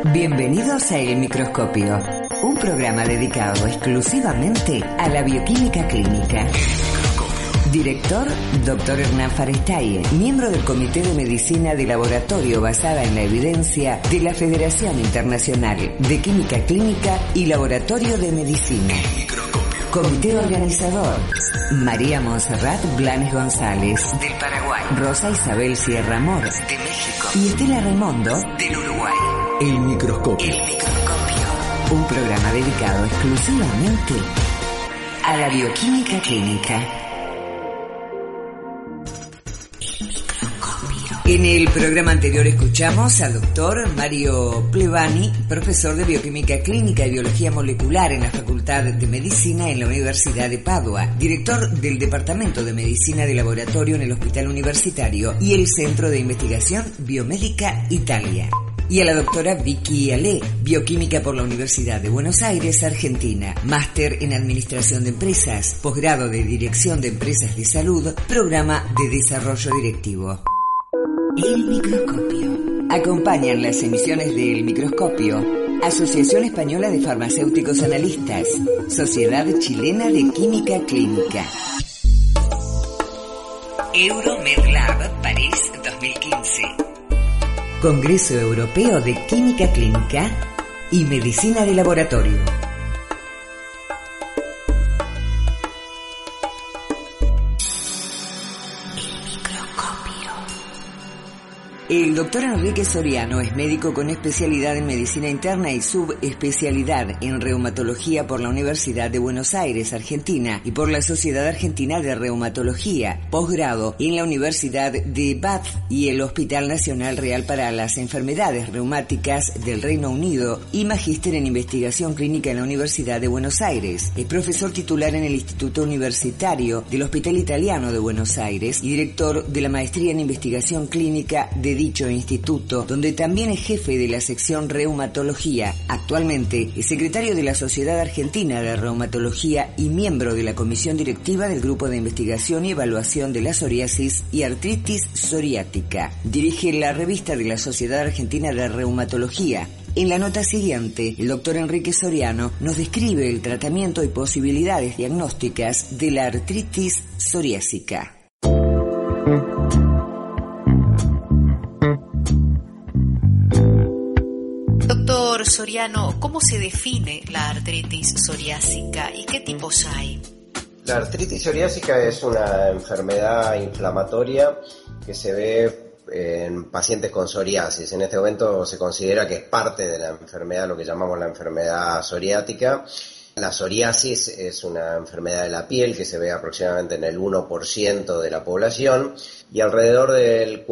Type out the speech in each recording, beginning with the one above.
Bienvenidos a El Microscopio, un programa dedicado exclusivamente a la bioquímica clínica. Director, Dr. Hernán Farestaye, miembro del Comité de Medicina de Laboratorio basada en la evidencia de la Federación Internacional de Química Clínica y Laboratorio de Medicina. Comité organizador, María Montserrat Blanes González, del Paraguay, Rosa Isabel Sierra Mor, de México, y Estela Raimondo, del Uruguay. El Microscopio. El Microscopio, un programa dedicado exclusivamente a la bioquímica clínica. En el programa anterior escuchamos al doctor Mario Plevani, profesor de Bioquímica Clínica y Biología Molecular en la Facultad de Medicina en la Universidad de Padua, director del Departamento de Medicina de Laboratorio en el Hospital Universitario y el Centro de Investigación Biomédica Italia. Y a la doctora Vicky Ale, bioquímica por la Universidad de Buenos Aires, Argentina, máster en Administración de Empresas, posgrado de Dirección de Empresas de Salud, programa de Desarrollo Directivo. El Microscopio. Acompañan las emisiones de El Microscopio Asociación Española de Farmacéuticos Analistas, Sociedad Chilena de Química Clínica, Euromedlab París 2015, Congreso Europeo de Química Clínica y Medicina de Laboratorio. El doctor Enrique Soriano es médico con especialidad en medicina interna y subespecialidad en reumatología por la Universidad de Buenos Aires, Argentina, y por la Sociedad Argentina de Reumatología, posgrado en la Universidad de Bath y el Hospital Nacional Real para las Enfermedades Reumáticas del Reino Unido, y magíster en investigación clínica en la Universidad de Buenos Aires. Es profesor titular en el Instituto Universitario del Hospital Italiano de Buenos Aires y director de la maestría en investigación clínica de dicho instituto, donde también es jefe de la sección reumatología. Actualmente es secretario de la Sociedad Argentina de Reumatología y miembro de la comisión directiva del Grupo de Investigación y Evaluación de la Psoriasis y Artritis Psoriática. Dirige la revista de la Sociedad Argentina de Reumatología. En la nota siguiente, el doctor Enrique Soriano nos describe el tratamiento y posibilidades diagnósticas de la artritis psoriásica. Doctor Soriano, ¿cómo se define la artritis psoriásica y qué tipos hay? La artritis psoriásica es una enfermedad inflamatoria que se ve en pacientes con psoriasis. En este momento se considera que es parte de la enfermedad, lo que llamamos la enfermedad psoriática. La psoriasis es una enfermedad de la piel que se ve aproximadamente en el 1% de la población y alrededor del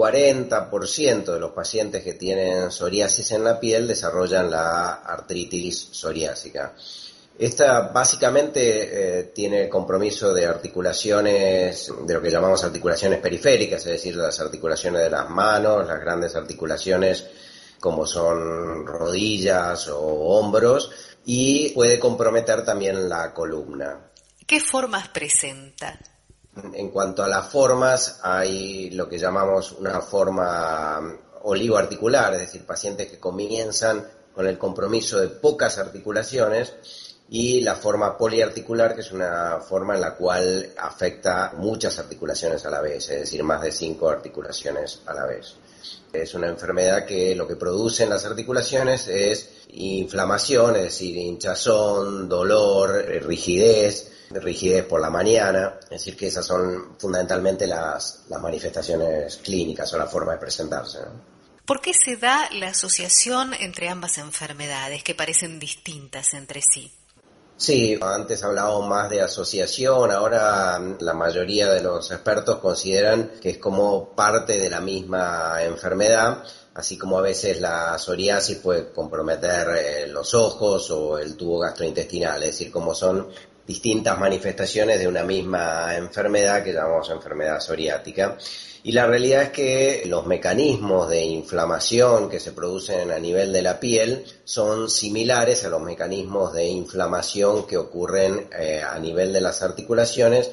40% de los pacientes que tienen psoriasis en la piel desarrollan la artritis psoriásica. Esta básicamente tiene compromiso de articulaciones, de lo que llamamos articulaciones periféricas, es decir, las articulaciones de las manos, las grandes articulaciones como son rodillas o hombros, y puede comprometer también la columna. ¿Qué formas presenta? En cuanto a las formas, hay lo que llamamos una forma oligoarticular, es decir, pacientes que comienzan con el compromiso de pocas articulaciones, y la forma poliarticular, que es una forma en la cual afecta muchas articulaciones a la vez, es decir, más de 5 articulaciones a la vez. Es una enfermedad que lo que produce en las articulaciones es inflamación, es decir, hinchazón, dolor, rigidez por la mañana, es decir, que esas son fundamentalmente las manifestaciones clínicas o la forma de presentarse, ¿no? ¿Por qué se da la asociación entre ambas enfermedades que parecen distintas entre sí? Sí, antes hablábamos más de asociación, ahora la mayoría de los expertos consideran que es como parte de la misma enfermedad, así como a veces la psoriasis puede comprometer los ojos o el tubo gastrointestinal, es decir, como son distintas manifestaciones de una misma enfermedad que llamamos enfermedad psoriática. Y la realidad es que los mecanismos de inflamación que se producen a nivel de la piel son similares a los mecanismos de inflamación que ocurren a nivel de las articulaciones,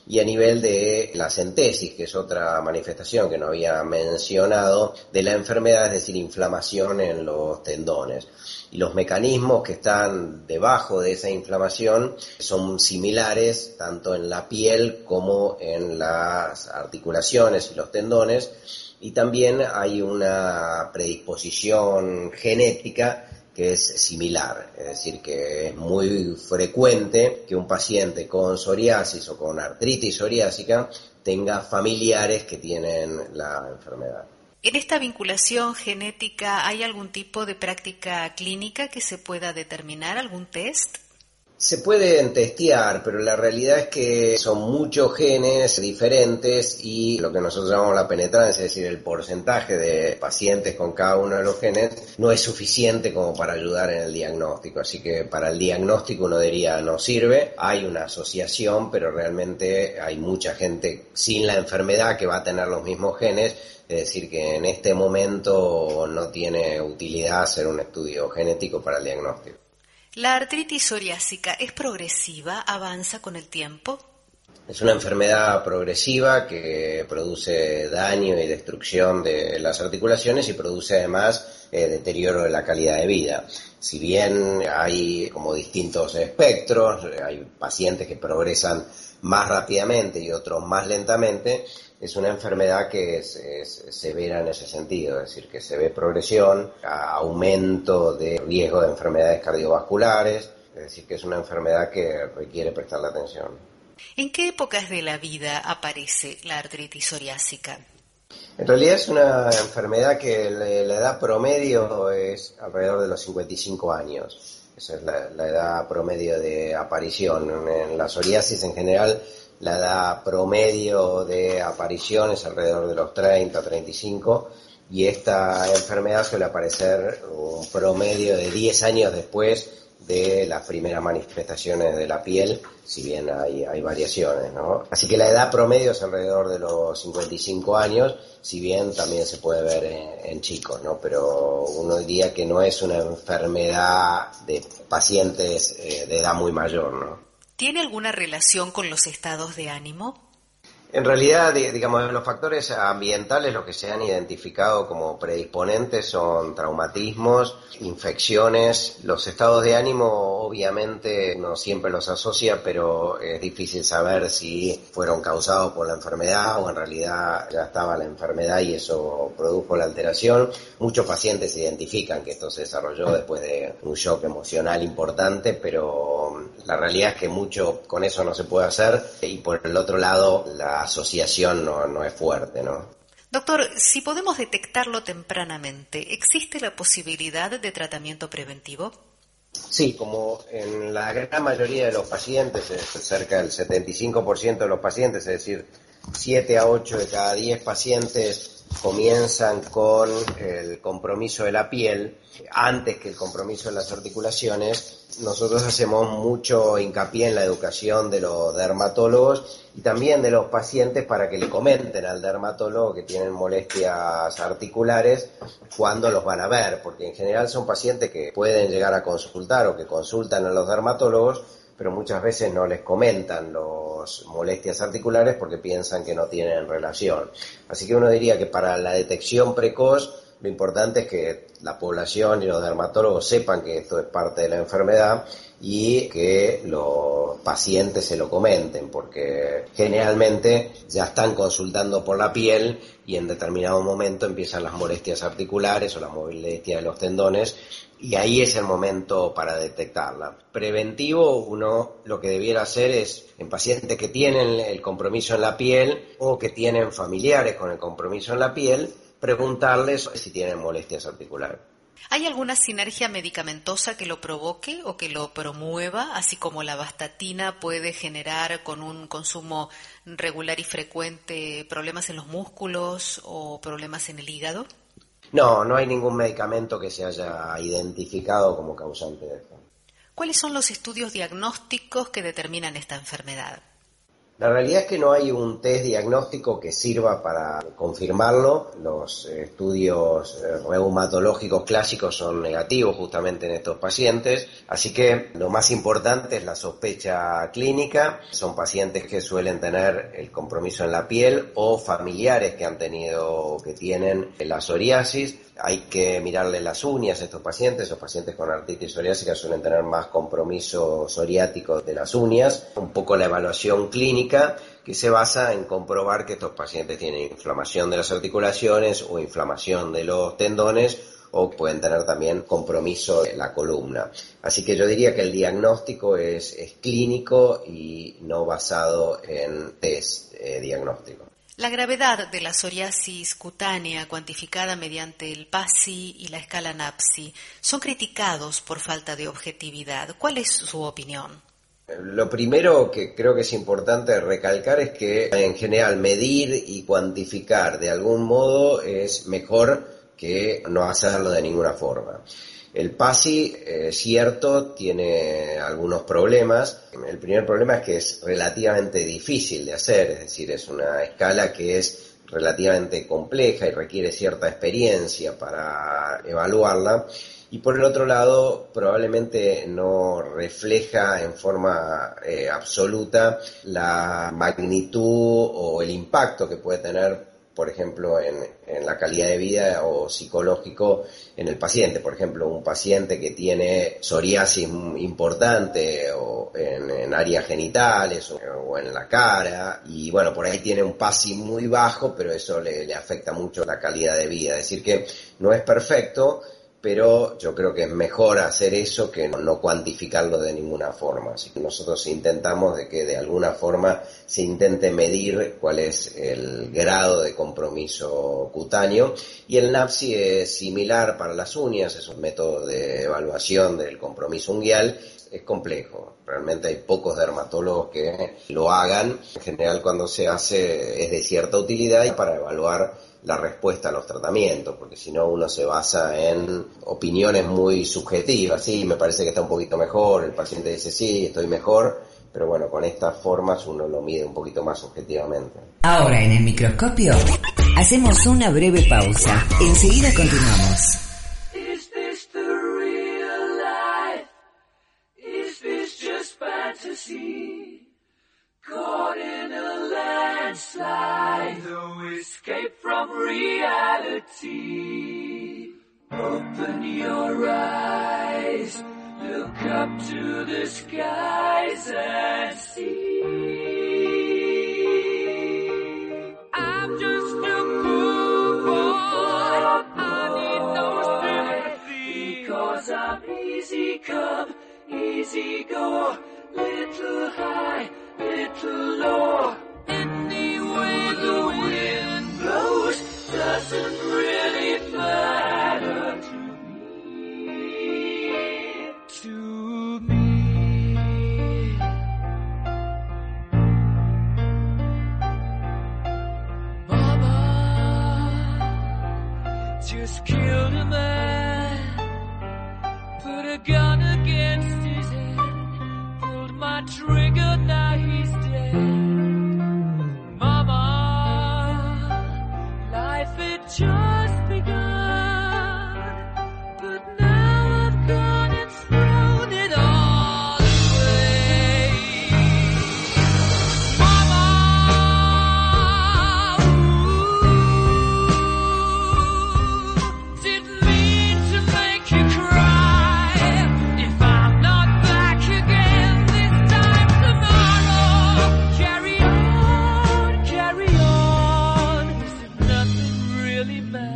y a nivel de la centesis, que es otra manifestación que no había mencionado de la enfermedad, es decir, inflamación en los tendones. Y los mecanismos que están debajo de esa inflamación son similares tanto en la piel como en las articulaciones y los tendones, y también hay una predisposición genética que es similar, es decir, que es muy frecuente que un paciente con psoriasis o con artritis psoriásica tenga familiares que tienen la enfermedad. ¿En esta vinculación genética hay algún tipo de práctica clínica que se pueda determinar, algún test? Se pueden testear, pero la realidad es que son muchos genes diferentes y lo que nosotros llamamos la penetrancia, es decir, el porcentaje de pacientes con cada uno de los genes, no es suficiente como para ayudar en el diagnóstico. Así que para el diagnóstico uno diría no sirve, hay una asociación, pero realmente hay mucha gente sin la enfermedad que va a tener los mismos genes. Es decir, que en este momento no tiene utilidad hacer un estudio genético para el diagnóstico. ¿La artritis psoriásica es progresiva, avanza con el tiempo? Es una enfermedad progresiva que produce daño y destrucción de las articulaciones y produce además deterioro de la calidad de vida. Si bien hay como distintos espectros, hay pacientes que progresan más rápidamente y otros más lentamente, es una enfermedad que es severa en ese sentido, es decir, que se ve progresión, aumento de riesgo de enfermedades cardiovasculares, es decir, que es una enfermedad que requiere prestarle atención. ¿En qué épocas de la vida aparece la artritis psoriásica? En realidad es una enfermedad que la edad promedio es alrededor de los 55 años. Esa es la edad promedio de aparición. En la psoriasis en general, la edad promedio de aparición es alrededor de los 30, 35, y esta enfermedad suele aparecer un promedio de 10 años después de las primeras manifestaciones de la piel, si bien hay variaciones, ¿no? Así que la edad promedio es alrededor de los 55 años, si bien también se puede ver en chicos, ¿no? Pero uno diría que no es una enfermedad de pacientes de edad muy mayor, ¿no? ¿Tiene alguna relación con los estados de ánimo? En realidad, digamos, los factores ambientales, los que se han identificado como predisponentes son traumatismos, infecciones. Los estados de ánimo, obviamente, no siempre los asocia, pero es difícil saber si fueron causados por la enfermedad o en realidad ya estaba la enfermedad y eso produjo la alteración. Muchos pacientes identifican que esto se desarrolló después de un shock emocional importante, pero la realidad es que mucho con eso no se puede hacer, y por el otro lado, la asociación no es fuerte, ¿no? Doctor, si podemos detectarlo tempranamente, ¿existe la posibilidad de tratamiento preventivo? Sí, como en la gran mayoría de los pacientes, cerca del 75% de los pacientes, es decir, 7 a 8 de cada 10 pacientes comienzan con el compromiso de la piel antes que el compromiso de las articulaciones. Nosotros hacemos mucho hincapié en la educación de los dermatólogos y también de los pacientes para que le comenten al dermatólogo que tienen molestias articulares cuando los van a ver, porque en general son pacientes que pueden llegar a consultar o que consultan a los dermatólogos, pero muchas veces no les comentan las molestias articulares porque piensan que no tienen relación. Así que uno diría que para la detección precoz lo importante es que la población y los dermatólogos sepan que esto es parte de la enfermedad y que los pacientes se lo comenten, porque generalmente ya están consultando por la piel y en determinado momento empiezan las molestias articulares o las molestias de los tendones, y ahí es el momento para detectarla. Preventivo, uno lo que debiera hacer es, en pacientes que tienen el compromiso en la piel o que tienen familiares con el compromiso en la piel, preguntarles si tienen molestias articulares. ¿Hay alguna sinergia medicamentosa que lo provoque o que lo promueva, así como la vastatina puede generar con un consumo regular y frecuente problemas en los músculos o problemas en el hígado? No hay ningún medicamento que se haya identificado como causante de esto. ¿Cuáles son los estudios diagnósticos que determinan esta enfermedad? La realidad es que no hay un test diagnóstico que sirva para confirmarlo. Los estudios reumatológicos clásicos son negativos justamente en estos pacientes, así que lo más importante es la sospecha clínica. Son pacientes que suelen tener el compromiso en la piel o familiares que han tenido o que tienen la psoriasis. Hay que mirarle las uñas a estos pacientes. Los pacientes con artritis psoriásica suelen tener más compromiso psoriático de las uñas. Un poco la evaluación clínica que se basa en comprobar que estos pacientes tienen inflamación de las articulaciones o inflamación de los tendones, o pueden tener también compromiso de la columna. Así que yo diría que el diagnóstico es clínico y no basado en test diagnóstico. La gravedad de la psoriasis cutánea cuantificada mediante el PASI y la escala NAPSI son criticados por falta de objetividad. ¿Cuál es su opinión? Lo primero que creo que es importante recalcar es que en general medir y cuantificar de algún modo es mejor que no hacerlo de ninguna forma. El PASI, cierto, tiene algunos problemas. El primer problema es que es relativamente difícil de hacer, es decir, es una escala que es relativamente compleja y requiere cierta experiencia para evaluarla. Y por el otro lado, probablemente no refleja en forma absoluta la magnitud o el impacto que puede tener, por ejemplo, en la calidad de vida o psicológico en el paciente. Por ejemplo, un paciente que tiene psoriasis importante o en áreas genitales o en la cara, y bueno, por ahí tiene un PASI muy bajo, pero eso le afecta mucho la calidad de vida. Es decir, que no es perfecto, pero yo creo que es mejor hacer eso que no cuantificarlo de ninguna forma. Así que nosotros intentamos de que de alguna forma se intente medir cuál es el grado de compromiso cutáneo, y el NAPSI es similar para las uñas, es un método de evaluación del compromiso unguial. Es complejo, realmente hay pocos dermatólogos que lo hagan. En general, cuando se hace es de cierta utilidad y para evaluar la respuesta a los tratamientos, porque si no uno se basa en opiniones muy subjetivas. Sí, me parece que está un poquito mejor, el paciente dice sí, estoy mejor, pero bueno, con estas formas uno lo mide un poquito más objetivamente. Ahora en el microscopio hacemos una breve pausa, enseguida continuamos. Is this the real life? Is this just fantasy? Caught in a landslide, no escape from reality. Open your eyes, look up to the skies and see. I'm just a poor boy, I need no sympathy, because I'm easy come, easy go, little high, little low. Any way the wind blows doesn't really matter to me. To me. Mama just killed a man, put a gun against his head, pulled my trigger, now he's dead. Mama, life had just begun, but now I've gone and thrown it all away. Mama, didn't mean to make you cry. If I'm not back again this time tomorrow, carry on, carry on, as if nothing really matters.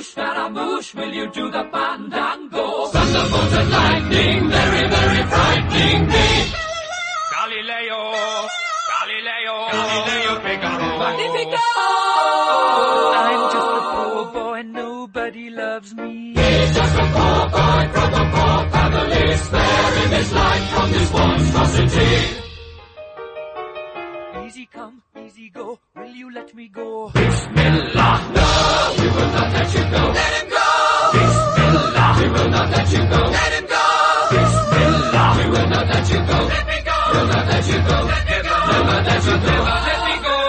Scaramouche, will you do the fandango? Thunderbolt and lightning, very, very frightening me. Galileo, Galileo, Galileo Figaro. Magnifico! I'm just a poor boy, nobody loves me. He's just a poor boy from a poor family, sparing his life from this monstrosity. Easy come, easy go, will you let me go? Bismillah, no, we will not let you go. Let him go! Bismillah, we will not let you go. Let him go! Bismillah, we will not let you go. Let me go! We'll not let you go. Let me go! We'll not let you go. Let me go!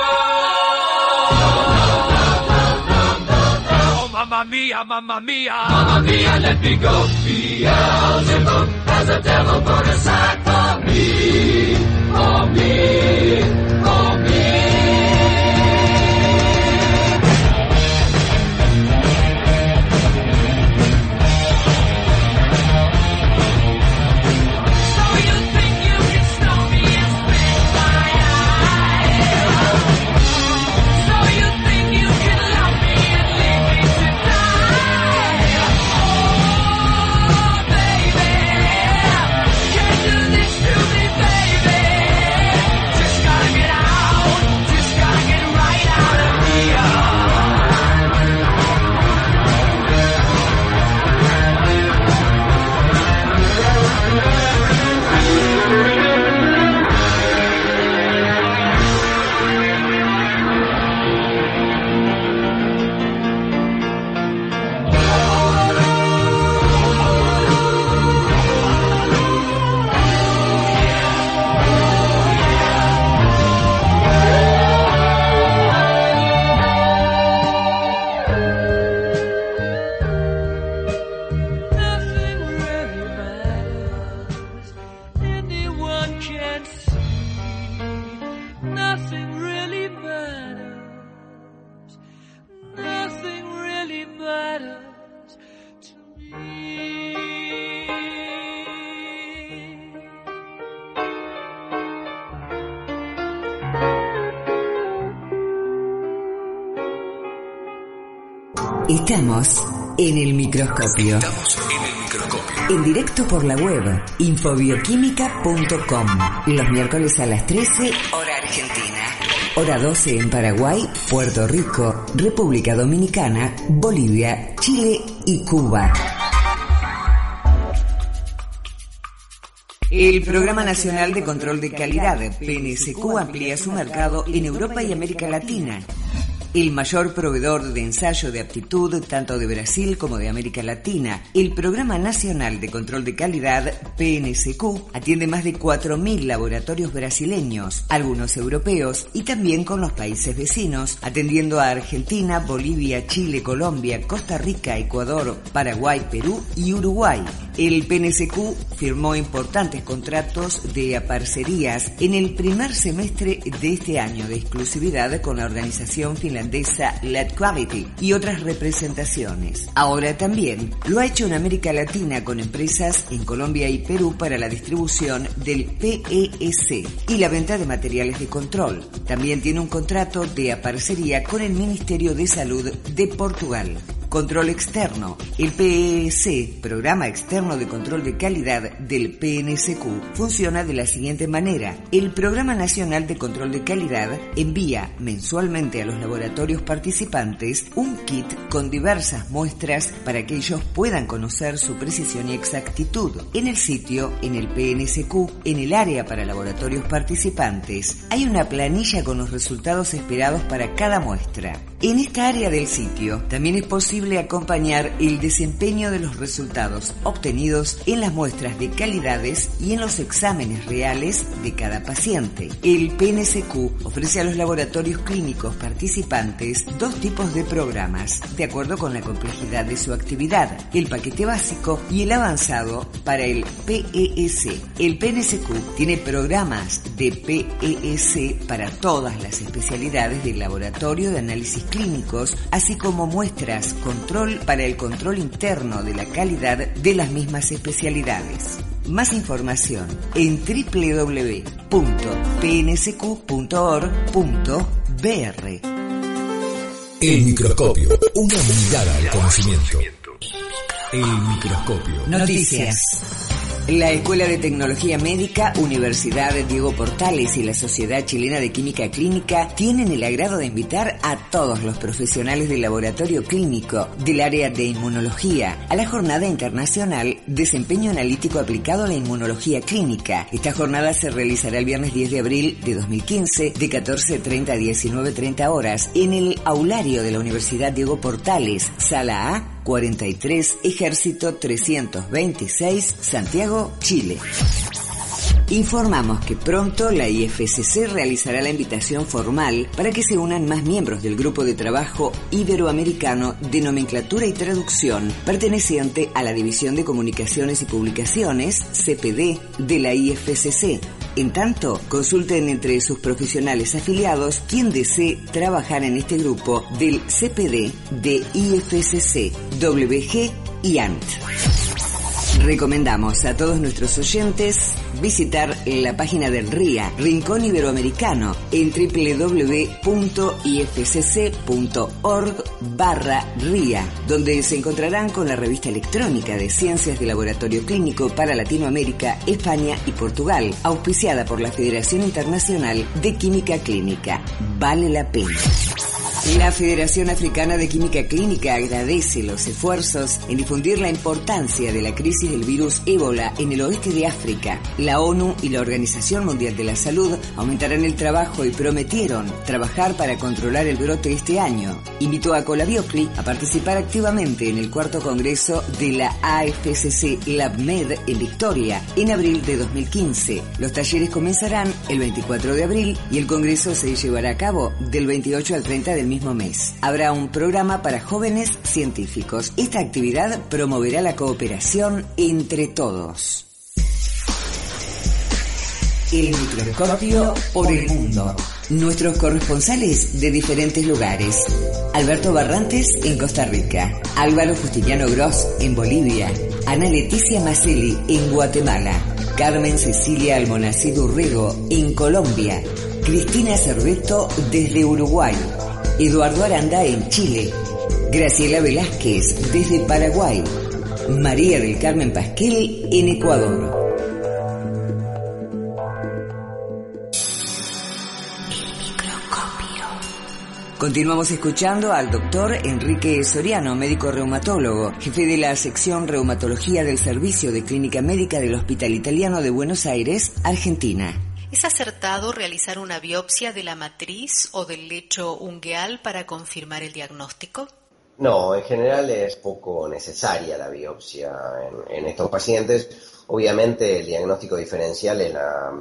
Oh, mamma mia, mamma mia. Mamma mia, let me go. Beelzebub has a devil put aside for me. For me. For me. Estamos en el microscopio. En directo por la web infobioquímica.com. Los miércoles a las 13, hora argentina. Hora 12 en Paraguay, Puerto Rico, República Dominicana, Bolivia, Chile y Cuba. El Programa Nacional de Control de Calidad, PNSQ, amplía su mercado en Europa y América Latina. El mayor proveedor de ensayo de aptitud tanto de Brasil como de América Latina, el Programa Nacional de Control de Calidad, PNSQ, atiende más de 4.000 laboratorios brasileños, algunos europeos y también con los países vecinos, atendiendo a Argentina, Bolivia, Chile, Colombia, Costa Rica, Ecuador, Paraguay, Perú y Uruguay. El PNSQ firmó importantes contratos de parcerías en el primer semestre de este año de exclusividad con la organización finlandesa Lead Quality y otras representaciones. Ahora también lo ha hecho en América Latina con empresas en Colombia y Perú para la distribución del PES y la venta de materiales de control. También tiene un contrato de parcería con el Ministerio de Salud de Portugal. Control externo. El PES, Programa Externo de Control de Calidad del PNSQ, funciona de la siguiente manera. El Programa Nacional de Control de Calidad envía mensualmente a los laboratorios participantes un kit con diversas muestras para que ellos puedan conocer su precisión y exactitud. En el sitio, en el PNSQ, en el área para laboratorios participantes, hay una planilla con los resultados esperados para cada muestra. En esta área del sitio también es posible acompañar el desempeño de los resultados obtenidos en las muestras de calidades y en los exámenes reales de cada paciente. El PNSQ ofrece a los laboratorios clínicos participantes dos tipos de programas, de acuerdo con la complejidad de su actividad: el paquete básico y el avanzado para el PES. El PNSQ tiene programas de PES para todas las especialidades del laboratorio de análisis clínicos, así como muestras control para el control interno de la calidad de las mismas especialidades. Más información en www.pnsq.org.br. El microscopio, una mirada al conocimiento. El microscopio. Noticias. La Escuela de Tecnología Médica, Universidad Diego Portales y la Sociedad Chilena de Química Clínica tienen el agrado de invitar a todos los profesionales del laboratorio clínico del área de inmunología a la Jornada Internacional Desempeño Analítico Aplicado a la Inmunología Clínica. Esta jornada se realizará el viernes 10 de abril de 2015 de 14:30 a 19:30 horas en el aulario de la Universidad Diego Portales, Sala A, 43, Ejército 326, Santiago, Chile. Informamos que pronto la IFCC realizará la invitación formal para que se unan más miembros del Grupo de Trabajo Iberoamericano de Nomenclatura y Traducción, perteneciente a la División de Comunicaciones y Publicaciones, CPD, de la IFCC. En tanto, consulten entre sus profesionales afiliados quien desee trabajar en este grupo del CPD de IFCC, WG y ANT. Recomendamos a todos nuestros oyentes visitar la página del RIA, Rincón Iberoamericano, en www.ifcc.org/RIA, donde se encontrarán con la revista electrónica de Ciencias de Laboratorio Clínico para Latinoamérica, España y Portugal, auspiciada por la Federación Internacional de Química Clínica. Vale la pena. La Federación Africana de Química Clínica agradece los esfuerzos en difundir la importancia de la crisis del virus ébola en el oeste de África. La ONU y la Organización Mundial de la Salud aumentarán el trabajo y prometieron trabajar para controlar el brote este año. Invitó a Colabiocli a participar activamente en el 4º Congreso de la AFCC LabMed en Victoria en abril de 2015. Los talleres comenzarán el 24 de abril y el Congreso se llevará a cabo del 28 al 30 del mismo mes. Habrá un programa para jóvenes científicos. Esta actividad promoverá la cooperación entre todos. El microscopio por el mundo. Nuestros corresponsales de diferentes lugares. Alberto Barrantes en Costa Rica, Álvaro Justiniano Gross en Bolivia, Ana Leticia Macelli en Guatemala, Carmen Cecilia Almonacid Urrego en Colombia, Cristina Cerveto desde Uruguay, Eduardo Aranda en Chile, Graciela Velázquez desde Paraguay, María del Carmen Pasquel en Ecuador. Continuamos escuchando al doctor Enrique Soriano, médico reumatólogo, jefe de la sección Reumatología del Servicio de Clínica Médica del Hospital Italiano de Buenos Aires, Argentina. ¿Es acertado realizar una biopsia de la matriz o del lecho ungueal para confirmar el diagnóstico? No, en general es poco necesaria la biopsia en estos pacientes. Obviamente el diagnóstico diferencial es la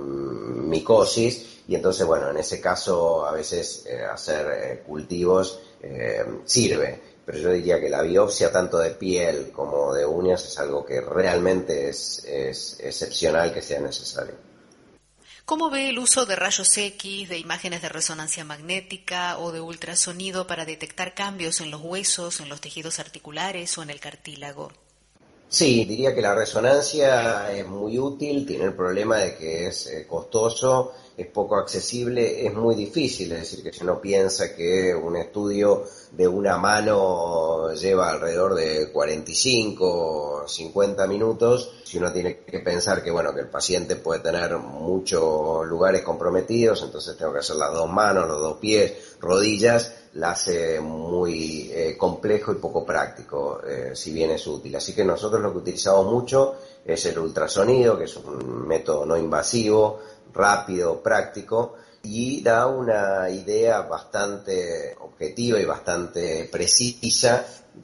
micosis y entonces, bueno, en ese caso a veces hacer cultivos sirve. Pero yo diría que la biopsia tanto de piel como de uñas es algo que realmente es excepcional que sea necesario. ¿Cómo ve el uso de rayos X, de imágenes de resonancia magnética o de ultrasonido para detectar cambios en los huesos, en los tejidos articulares o en el cartílago? Sí, diría que la resonancia es muy útil, tiene el problema de que es costoso, es poco accesible, es muy difícil, es decir, que si uno piensa que un estudio de una mano lleva alrededor de 45 o 50 minutos, si uno tiene que pensar que, bueno, que el paciente puede tener muchos lugares comprometidos, entonces tengo que hacer las dos manos, los dos pies, rodillas, la hace muy complejo y poco práctico, si bien es útil. Así que nosotros lo que utilizamos mucho es el ultrasonido, que es un método no invasivo, rápido, práctico, y da una idea bastante objetiva y bastante precisa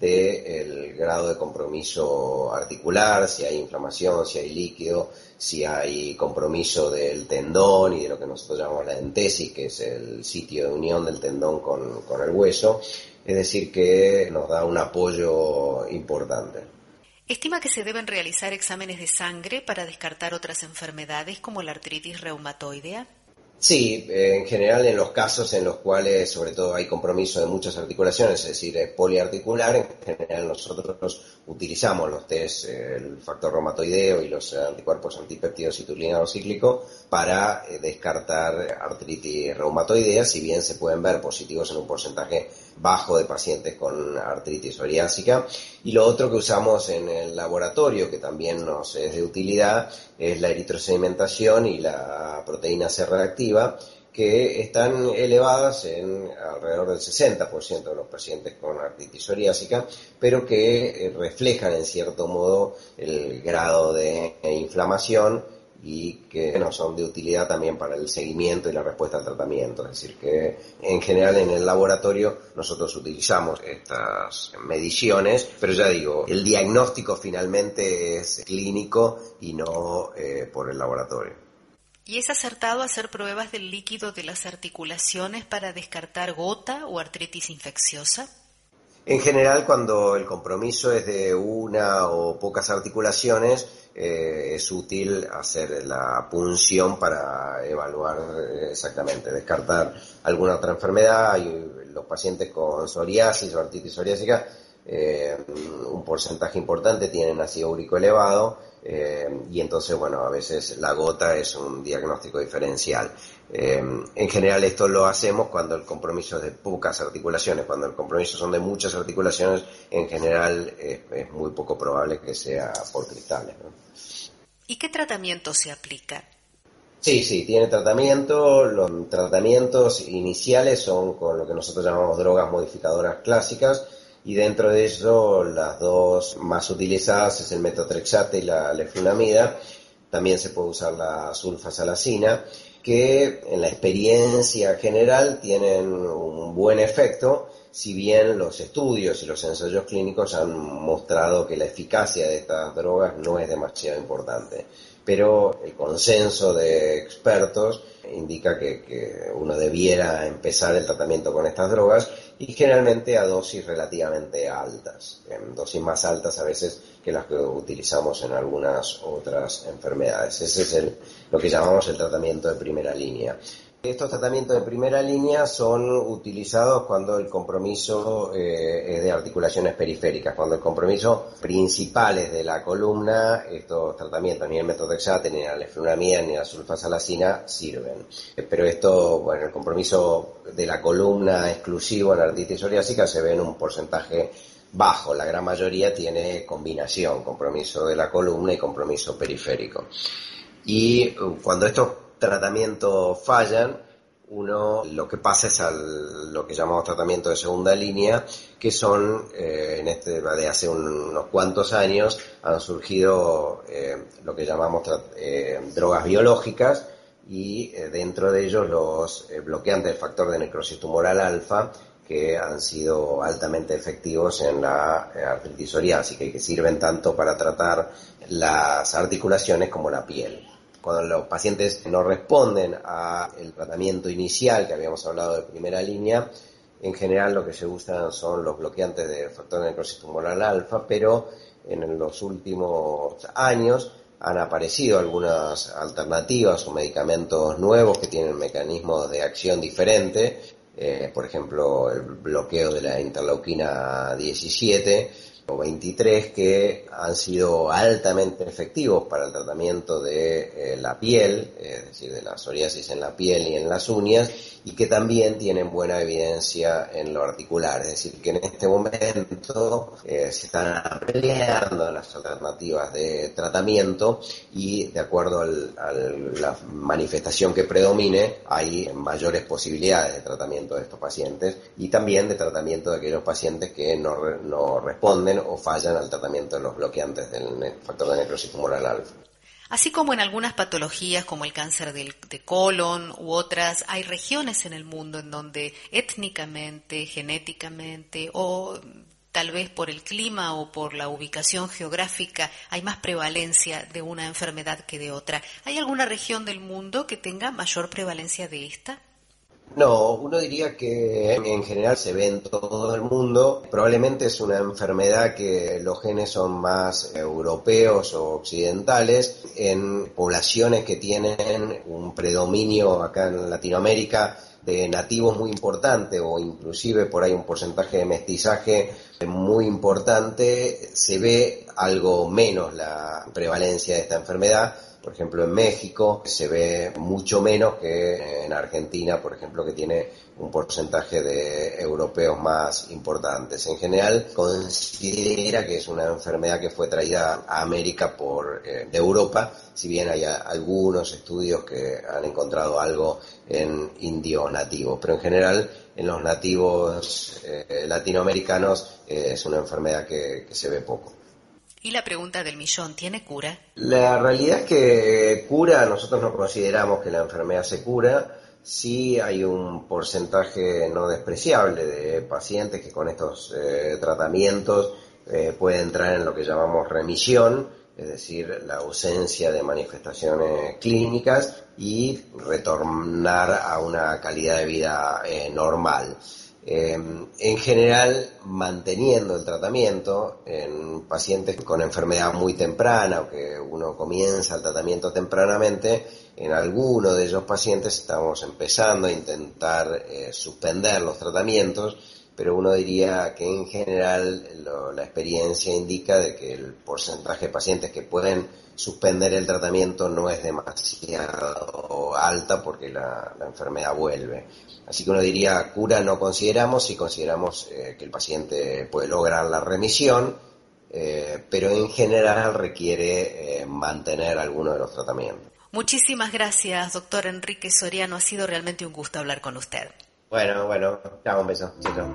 del grado de compromiso articular, si hay inflamación, si hay líquido, si hay compromiso del tendón y de lo que nosotros llamamos la entesis, que es el sitio de unión del tendón con el hueso. Es decir, que nos da un apoyo importante. ¿Estima que se deben realizar exámenes de sangre para descartar otras enfermedades como la artritis reumatoidea? Sí, en general en los casos en los cuales sobre todo hay compromiso de muchas articulaciones, es decir, poliarticular, en general nosotros utilizamos los test, el factor reumatoideo y los anticuerpos antipéptidos citrulinado cíclico para descartar artritis reumatoidea, si bien se pueden ver positivos en un porcentaje bajo de pacientes con artritis psoriásica. Y lo otro que usamos en el laboratorio, que también nos es de utilidad, es la eritrosedimentación y la proteína C reactiva, que están elevadas en alrededor del 60% de los pacientes con artritis psoriásica, pero que reflejan en cierto modo el grado de inflamación y que no son de utilidad también para el seguimiento y la respuesta al tratamiento. Es decir, que en general en el laboratorio nosotros utilizamos estas mediciones, pero ya digo, el diagnóstico finalmente es clínico y no por el laboratorio. ¿Y es acertado hacer pruebas del líquido de las articulaciones para descartar gota o artritis infecciosa? En general, cuando el compromiso es de una o pocas articulaciones, es útil hacer la punción para evaluar exactamente, descartar alguna otra enfermedad. Y los pacientes con psoriasis o artritis psoriásica, un porcentaje importante tienen ácido úrico elevado, y entonces, bueno, a veces la gota es un diagnóstico diferencial. En general esto lo hacemos cuando el compromiso es de pocas articulaciones. Cuando el compromiso son de muchas articulaciones, en general es muy poco probable que sea por cristales, ¿no? ¿Y qué tratamiento se aplica? Sí, tiene tratamiento. Los tratamientos iniciales son con lo que nosotros llamamos drogas modificadoras clásicas, y dentro de eso las dos más utilizadas es el metotrexate y la leflunomida. También se puede usar la sulfasalazina, que en la experiencia general tienen un buen efecto, si bien los estudios y los ensayos clínicos han mostrado que la eficacia de estas drogas no es demasiado importante. Pero el consenso de expertos indica que uno debiera empezar el tratamiento con estas drogas, y generalmente a dosis relativamente altas, en dosis más altas a veces que las que utilizamos en algunas otras enfermedades. Ese es lo que llamamos el tratamiento de primera línea. Estos tratamientos de primera línea son utilizados cuando el compromiso es de articulaciones periféricas. Cuando el compromiso principal es de la columna, estos tratamientos, ni el metotrexate, ni la leflunomida, ni la sulfasalazina sirven. Pero esto, bueno, el compromiso de la columna exclusivo en la artritis psoriásica se ve en un porcentaje bajo. La gran mayoría tiene combinación, compromiso de la columna y compromiso periférico. Y cuando estos tratamientos fallan, lo que pasa es lo que llamamos tratamiento de segunda línea, que son, de hace unos cuantos años, han surgido lo que llamamos drogas biológicas, y dentro de ellos los bloqueantes del factor de necrosis tumoral alfa, que han sido altamente efectivos en la artritis psoriásica y que sirven tanto para tratar las articulaciones como la piel. Cuando los pacientes no responden al tratamiento inicial que habíamos hablado de primera línea, en general lo que se usan son los bloqueantes del factor de necrosis tumoral alfa, pero en los últimos años han aparecido algunas alternativas o medicamentos nuevos que tienen mecanismos de acción diferentes, por ejemplo el bloqueo de la interleuquina 17 o 23, que han sido altamente efectivos para el tratamiento de la piel, es decir, de la psoriasis en la piel y en las uñas, y que también tienen buena evidencia en lo articular. Es decir, que en este momento se están ampliando las alternativas de tratamiento, y de acuerdo a la manifestación que predomine, hay mayores posibilidades de tratamiento de estos pacientes, y también de tratamiento de aquellos pacientes que no responden o fallan al tratamiento de los bloqueantes del factor de necrosis tumoral alfa. Así como en algunas patologías como el cáncer de colon u otras, hay regiones en el mundo en donde étnicamente, genéticamente o tal vez por el clima o por la ubicación geográfica hay más prevalencia de una enfermedad que de otra. ¿Hay alguna región del mundo que tenga mayor prevalencia de esta? No, uno diría que en general se ve en todo el mundo. Probablemente es una enfermedad que los genes son más europeos o occidentales. En poblaciones que tienen un predominio acá en Latinoamérica de nativos muy importante, o inclusive por ahí un porcentaje de mestizaje muy importante, se ve algo menos la prevalencia de esta enfermedad. Por ejemplo, en México se ve mucho menos que en Argentina, por ejemplo, que tiene un porcentaje de europeos más importantes. En general, considera que es una enfermedad que fue traída a América de Europa, si bien hay algunos estudios que han encontrado algo en indios nativos, pero en general en los nativos latinoamericanos es una enfermedad que se ve poco. Y la pregunta del millón, ¿tiene cura? La realidad es que nosotros no consideramos que la enfermedad se cura. Sí hay un porcentaje no despreciable de pacientes que con estos tratamientos pueden entrar en lo que llamamos remisión, es decir, la ausencia de manifestaciones clínicas y retornar a una calidad de vida normal. En general, manteniendo el tratamiento en pacientes con enfermedad muy temprana o que uno comienza el tratamiento tempranamente, en algunos de esos pacientes estamos empezando a intentar suspender los tratamientos, pero uno diría que en general la experiencia indica de que el porcentaje de pacientes que pueden suspender el tratamiento no es demasiado alta porque la enfermedad vuelve. Así que uno diría, cura no consideramos, si consideramos que el paciente puede lograr la remisión, pero en general requiere mantener alguno de los tratamientos. Muchísimas gracias, doctor Enrique Soriano. Ha sido realmente un gusto hablar con usted. Bueno, chao, un beso. Chao.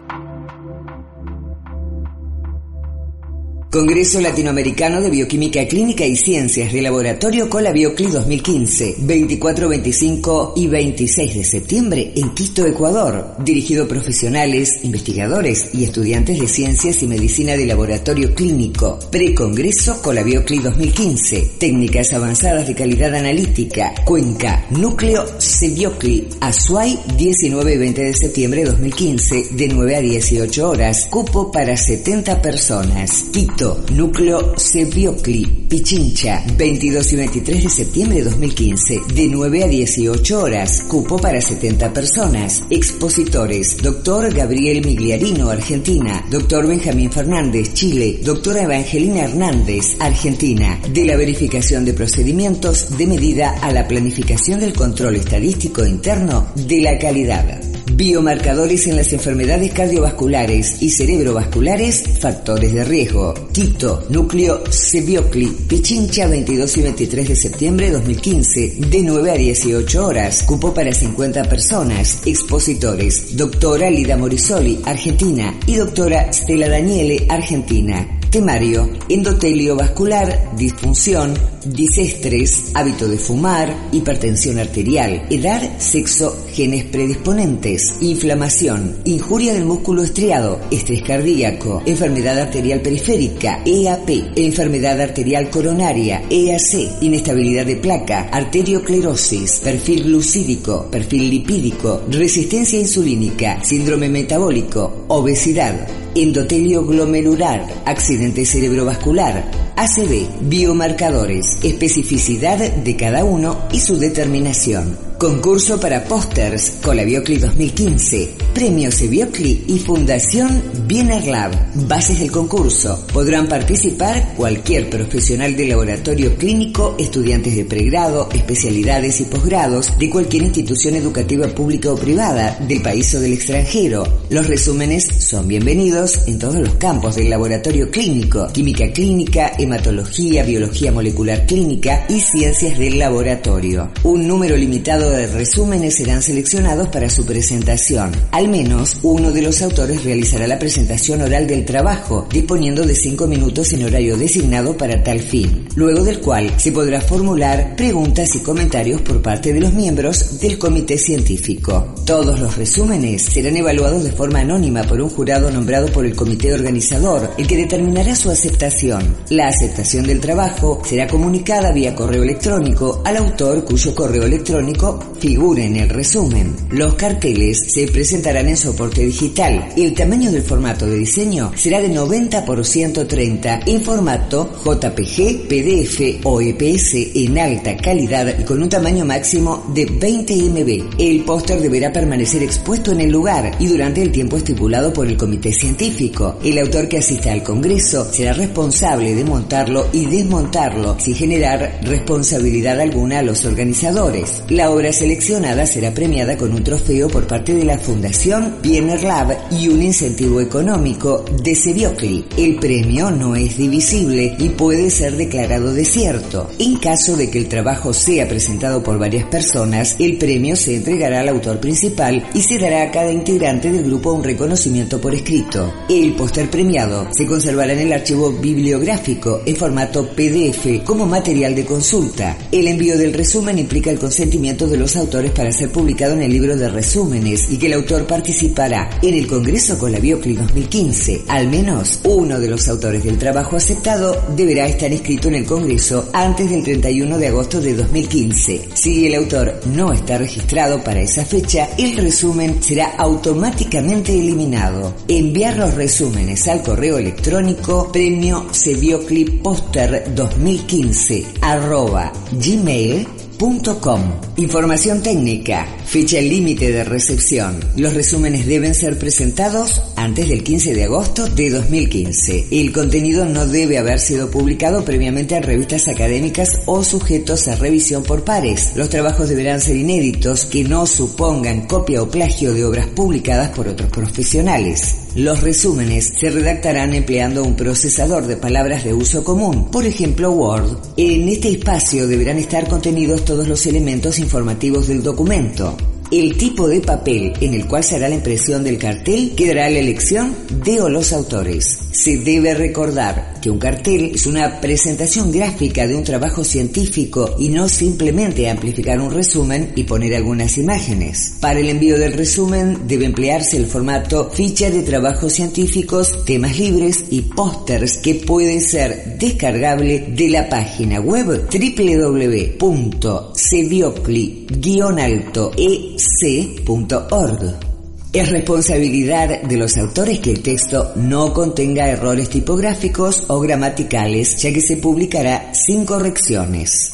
Congreso Latinoamericano de Bioquímica Clínica y Ciencias de Laboratorio Colabiocli 2015, 24, 25 y 26 de septiembre en Quito, Ecuador, dirigido a profesionales, investigadores y estudiantes de Ciencias y Medicina de Laboratorio Clínico. Precongreso Colabiocli 2015, técnicas avanzadas de calidad analítica, Cuenca, Núcleo Cebiocli, Azuay, 19 y 20 de septiembre de 2015, de 9 a 18 horas, cupo para 70 personas. Quito, Núcleo Cebiocli, Pichincha, 22 y 23 de septiembre de 2015, de 9 a 18 horas, cupo para 70 personas. Expositores: Dr. Gabriel Migliarino, Argentina; Dr. Benjamín Fernández, Chile; Dra. Evangelina Hernández, Argentina. De la verificación de procedimientos de medida a la planificación del control estadístico interno de la calidad. Biomarcadores en las enfermedades cardiovasculares y cerebrovasculares, factores de riesgo. Quito, Núcleo Cebiocli, Pichincha, 22 y 23 de septiembre de 2015, de 9 a 18 horas, cupo para 50 personas. Expositores: doctora Lida Morisoli, Argentina, y doctora Stella Daniele, Argentina. Temario: endotelio vascular, disfunción, disestrés, hábito de fumar, hipertensión arterial, edad, sexo, genes predisponentes, inflamación, injuria del músculo estriado, estrés cardíaco, enfermedad arterial periférica, EAP, enfermedad arterial coronaria, EAC, inestabilidad de placa, arterioclerosis, perfil glucídico, perfil lipídico, resistencia insulínica, síndrome metabólico, obesidad, endotelio glomerular, accidente cerebrovascular, ACV, biomarcadores, especificidad de cada uno y su determinación. Concurso para pósters Colabiocli 2015, Premio Cebiocli y Fundación Biener Lab. Bases del concurso: podrán participar cualquier profesional de laboratorio clínico, estudiantes de pregrado, especialidades y posgrados de cualquier institución educativa pública o privada del país o del extranjero. Los resúmenes son bienvenidos en todos los campos del laboratorio clínico: química clínica, hematología, biología molecular clínica y ciencias del laboratorio. Un número limitado de resúmenes serán seleccionados para su presentación. Al menos uno de los autores realizará la presentación oral del trabajo, disponiendo de 5 minutos en horario designado para tal fin, luego del cual se podrá formular preguntas y comentarios por parte de los miembros del comité científico. Todos los resúmenes serán evaluados de forma anónima por un jurado nombrado por el comité organizador, el que determinará su aceptación. La aceptación del trabajo será comunicada vía correo electrónico al autor, cuyo correo electrónico figura en el resumen. Los carteles se presentarán en soporte digital. El tamaño del formato de diseño será de 90 por 130 en formato JPG, PDF o EPS en alta calidad y con un tamaño máximo de 20 MB. El póster deberá permanecer expuesto en el lugar y durante el tiempo estipulado por el comité científico. El autor que asista al congreso será responsable de montarlo y desmontarlo sin generar responsabilidad alguna a los organizadores. La obra seleccionada será premiada con un trofeo por parte de la Fundación Pioneer Lab y un incentivo económico de Seviocli. El premio no es divisible y puede ser declarado desierto. En caso de que el trabajo sea presentado por varias personas, el premio se entregará al autor principal y se dará a cada integrante del grupo un reconocimiento por escrito. El póster premiado se conservará en el archivo bibliográfico en formato PDF como material de consulta. El envío del resumen implica el consentimiento de los autores para ser publicado en el libro de resúmenes y que el autor participará en el Congreso con la Biocli 2015. Al menos uno de los autores del trabajo aceptado deberá estar inscrito en el Congreso antes del 31 de agosto de 2015. Si el autor no está registrado para esa fecha, el resumen será automáticamente eliminado. Enviar los resúmenes al correo electrónico premioseviocliposter2015@gmail.com. Información técnica. Fecha límite de recepción. Los resúmenes deben ser presentados antes del 15 de agosto de 2015. El contenido no debe haber sido publicado previamente en revistas académicas o sujetos a revisión por pares. Los trabajos deberán ser inéditos, que no supongan copia o plagio de obras publicadas por otros profesionales. Los resúmenes se redactarán empleando un procesador de palabras de uso común, por ejemplo Word. En este espacio deberán estar contenidos todos los elementos informativos del documento. El tipo de papel en el cual se hará la impresión del cartel quedará a la elección de o los autores. Se debe recordar que un cartel es una presentación gráfica de un trabajo científico y no simplemente amplificar un resumen y poner algunas imágenes. Para el envío del resumen debe emplearse el formato ficha de trabajos científicos, temas libres y pósters que puede ser descargable de la página web www.seviocli-ec.org. Es responsabilidad de los autores que el texto no contenga errores tipográficos o gramaticales, ya que se publicará sin correcciones.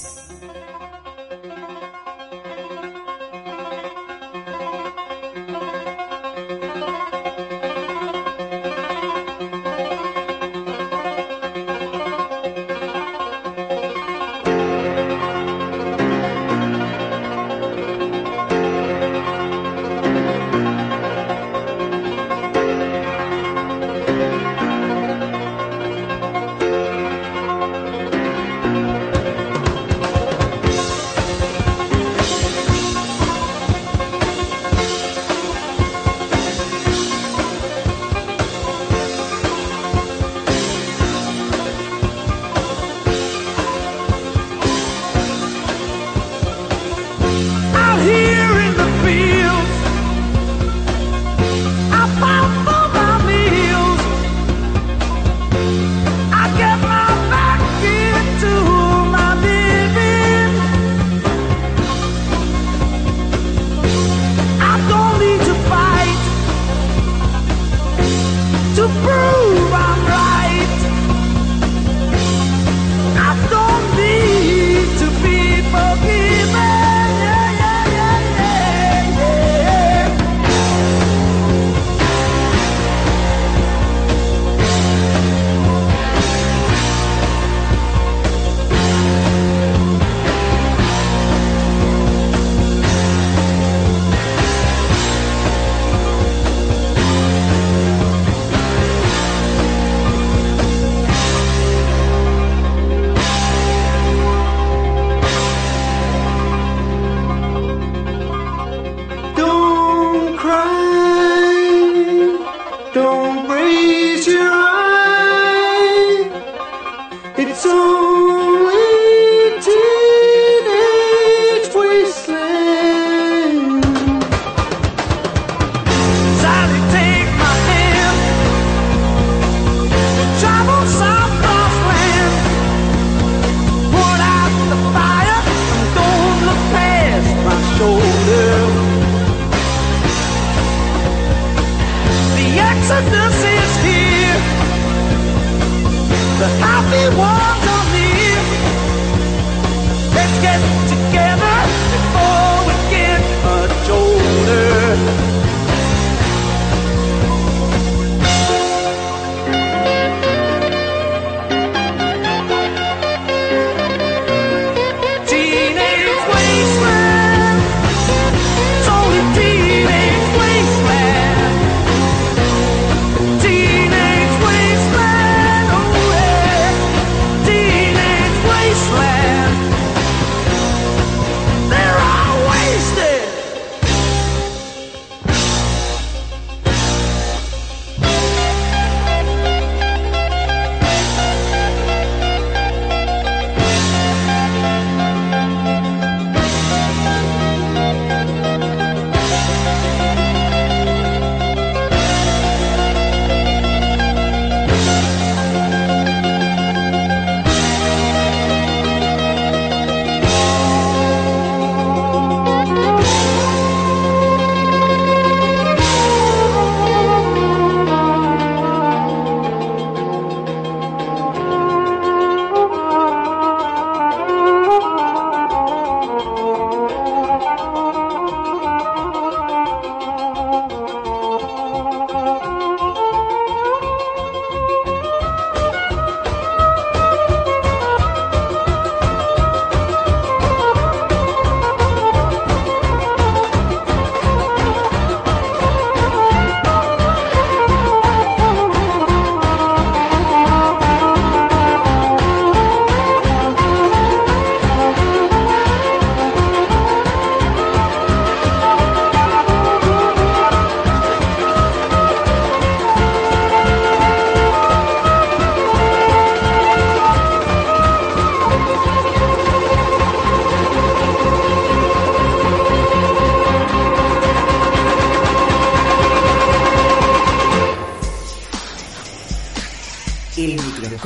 Show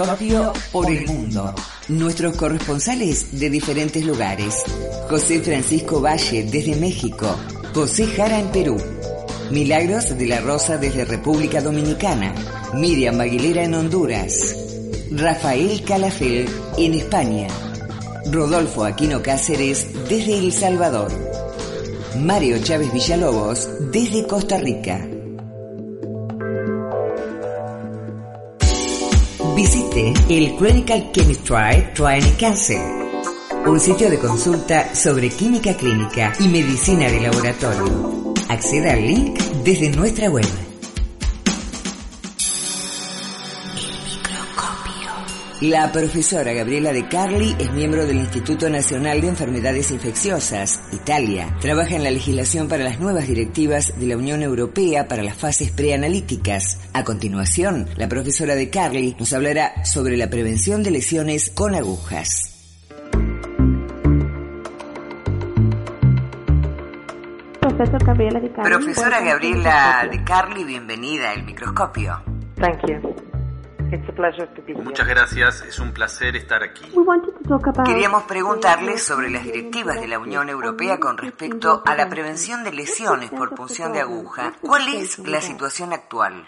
microscopio por el mundo. Nuestros corresponsales de diferentes lugares. José Francisco Valle desde México. José Jara en Perú. Milagros de la Rosa desde República Dominicana. Miriam Aguilera en Honduras. Rafael Calafel en España. Rodolfo Aquino Cáceres desde El Salvador. Mario Chávez Villalobos desde Costa Rica. Visite el Clinical Chemistry Training Council, un sitio de consulta sobre química clínica y medicina de laboratorio. Acceda al link desde nuestra web. La profesora Gabriela De Carli es miembro del Instituto Nacional de Enfermedades Infecciosas, Italia. Trabaja en la legislación para las nuevas directivas de la Unión Europea para las fases preanalíticas. A continuación, la profesora De Carli nos hablará sobre la prevención de lesiones con agujas. Profesora Gabriela De Carli, bienvenida al microscopio. Thank you. It's a pleasure to be here. Muchas gracias, es un placer estar aquí. Queríamos preguntarle sobre las directivas de la Unión Europea con respecto a la prevención de lesiones por punción de aguja. ¿Cuál es la situación actual?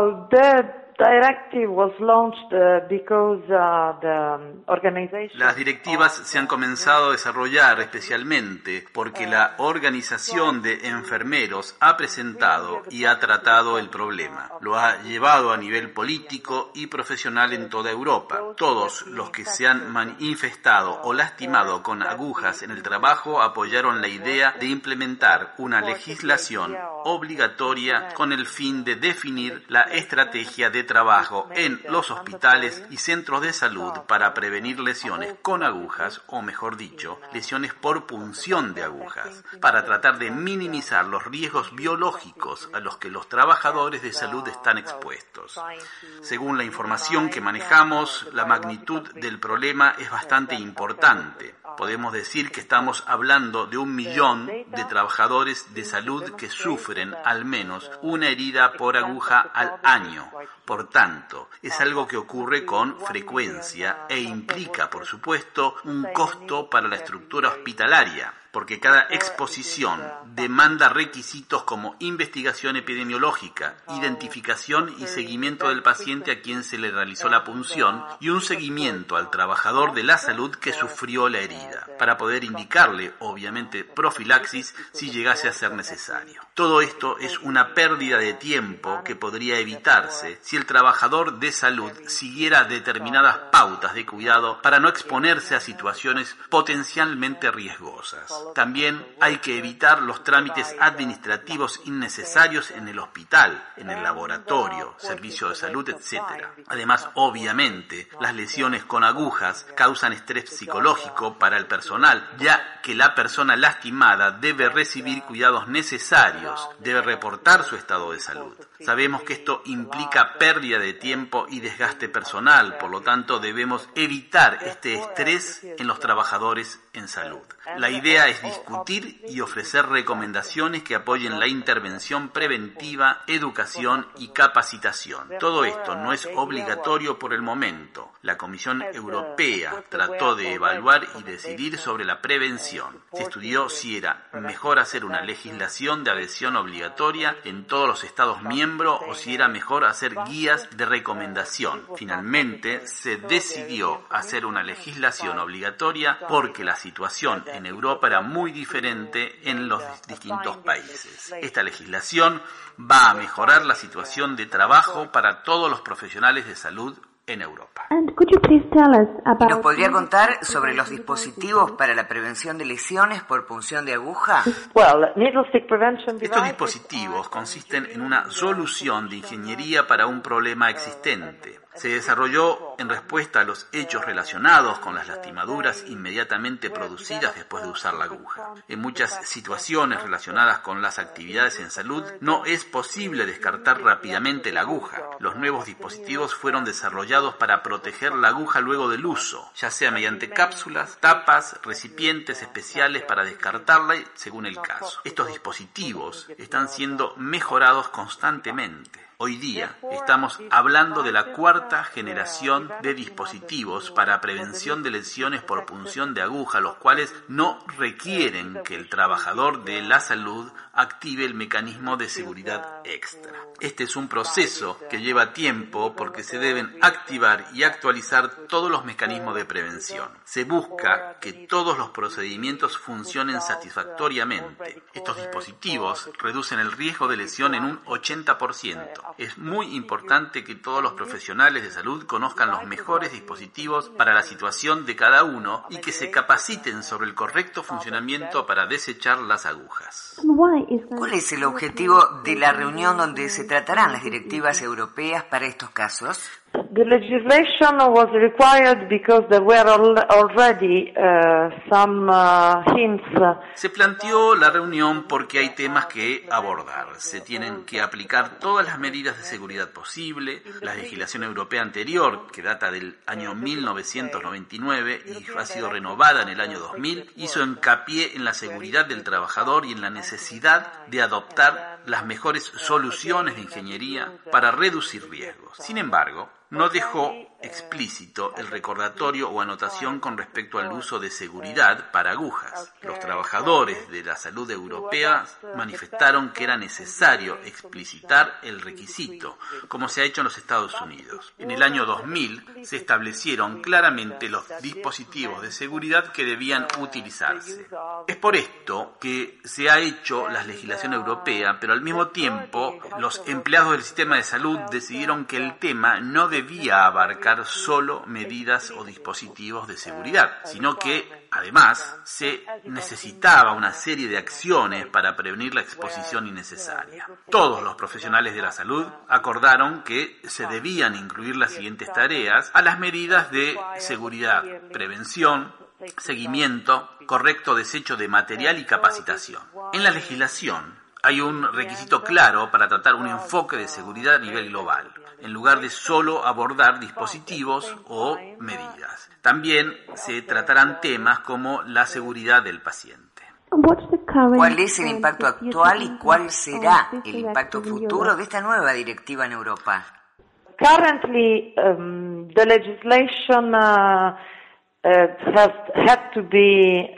Las directivas se han comenzado a desarrollar especialmente porque la Organización de Enfermeros ha presentado y ha tratado el problema. Lo ha llevado a nivel político y profesional en toda Europa. Todos los que se han manifestado o lastimado con agujas en el trabajo apoyaron la idea de implementar una legislación obligatoria con el fin de definir la estrategia de trabajo en los hospitales y centros de salud para prevenir lesiones con agujas, o mejor dicho, lesiones por punción de agujas, para tratar de minimizar los riesgos biológicos a los que los trabajadores de salud están expuestos. Según la información que manejamos, la magnitud del problema es bastante importante. Podemos decir que estamos hablando de 1 millón de trabajadores de salud que sufren al menos una herida por aguja al año. Por tanto, es algo que ocurre con frecuencia e implica, por supuesto, un costo para la estructura hospitalaria, porque cada exposición demanda requisitos como investigación epidemiológica, identificación y seguimiento del paciente a quien se le realizó la punción y un seguimiento al trabajador de la salud que sufrió la herida, para poder indicarle, obviamente, profilaxis si llegase a ser necesario. Todo esto es una pérdida de tiempo que podría evitarse si el trabajador de salud siguiera determinadas pautas de cuidado para no exponerse a situaciones potencialmente riesgosas. También hay que evitar los trámites administrativos innecesarios en el hospital, en el laboratorio, servicio de salud, etc. Además, obviamente, las lesiones con agujas causan estrés psicológico para el personal, ya que la persona lastimada debe recibir cuidados necesarios, debe reportar su estado de salud. Sabemos que esto implica pérdida de tiempo y desgaste personal, por lo tanto debemos evitar este estrés en los trabajadores en salud. La idea es discutir y ofrecer recomendaciones que apoyen la intervención preventiva, educación y capacitación. Todo esto no es obligatorio por el momento. La Comisión Europea trató de evaluar y decidir sobre la prevención. Se estudió si era mejor hacer una legislación de adhesión obligatoria en todos los Estados miembros o si era mejor hacer guías de recomendación. Finalmente, se decidió hacer una legislación obligatoria porque la situación en Europa era muy diferente en los distintos países. Esta legislación va a mejorar la situación de trabajo para todos los profesionales de salud en Europa. ¿Nos podría contar sobre los dispositivos para la prevención de lesiones por punción de aguja? Estos dispositivos consisten en una solución de ingeniería para un problema existente. Se desarrolló en respuesta a los hechos relacionados con las lastimaduras inmediatamente producidas después de usar la aguja. En muchas situaciones relacionadas con las actividades en salud, no es posible descartar rápidamente la aguja. Los nuevos dispositivos fueron desarrollados para proteger la aguja luego del uso, ya sea mediante cápsulas, tapas, recipientes especiales para descartarla según el caso. Estos dispositivos están siendo mejorados constantemente. Hoy día estamos hablando de la cuarta generación de dispositivos para prevención de lesiones por punción de aguja, los cuales no requieren que el trabajador de la salud active el mecanismo de seguridad extra. Este es un proceso que lleva tiempo porque se deben activar y actualizar todos los mecanismos de prevención. Se busca que todos los procedimientos funcionen satisfactoriamente. Estos dispositivos reducen el riesgo de lesión en un 80%. Es muy importante que todos los profesionales de salud conozcan los mejores dispositivos para la situación de cada uno y que se capaciten sobre el correcto funcionamiento para desechar las agujas. ¿Cuál es el objetivo de la reunión donde se tratarán las directivas europeas para estos casos? The legislation was required because there were already some hints. Se planteó la reunión porque hay temas que abordar. Se tienen que aplicar todas las medidas de seguridad posible. La legislación europea anterior, que data del año 1999 y ha sido renovada en el año 2000, hizo hincapié en la seguridad del trabajador y en la necesidad de adoptar las mejores soluciones de ingeniería para reducir riesgos. Sin embargo, no dejó explícito el recordatorio o anotación con respecto al uso de seguridad para agujas. Los trabajadores de la salud europea manifestaron que era necesario explicitar el requisito, como se ha hecho en los Estados Unidos. En el año 2000 se establecieron claramente los dispositivos de seguridad que debían utilizarse. Es por esto que se ha hecho la legislación europea, pero al mismo tiempo los empleados del sistema de salud decidieron que el tema no debía abarcar solo medidas o dispositivos de seguridad, sino que además se necesitaba una serie de acciones para prevenir la exposición innecesaria. Todos los profesionales de la salud acordaron que se debían incluir las siguientes tareas a las medidas de seguridad: prevención, seguimiento, correcto desecho de material y capacitación. En la legislación hay un requisito claro para tratar un enfoque de seguridad a nivel global, en lugar de solo abordar dispositivos o medidas. También se tratarán temas como la seguridad del paciente. ¿Cuál es el impacto actual y cuál será el impacto futuro de esta nueva directiva en Europa? Currently, the legislation has had to be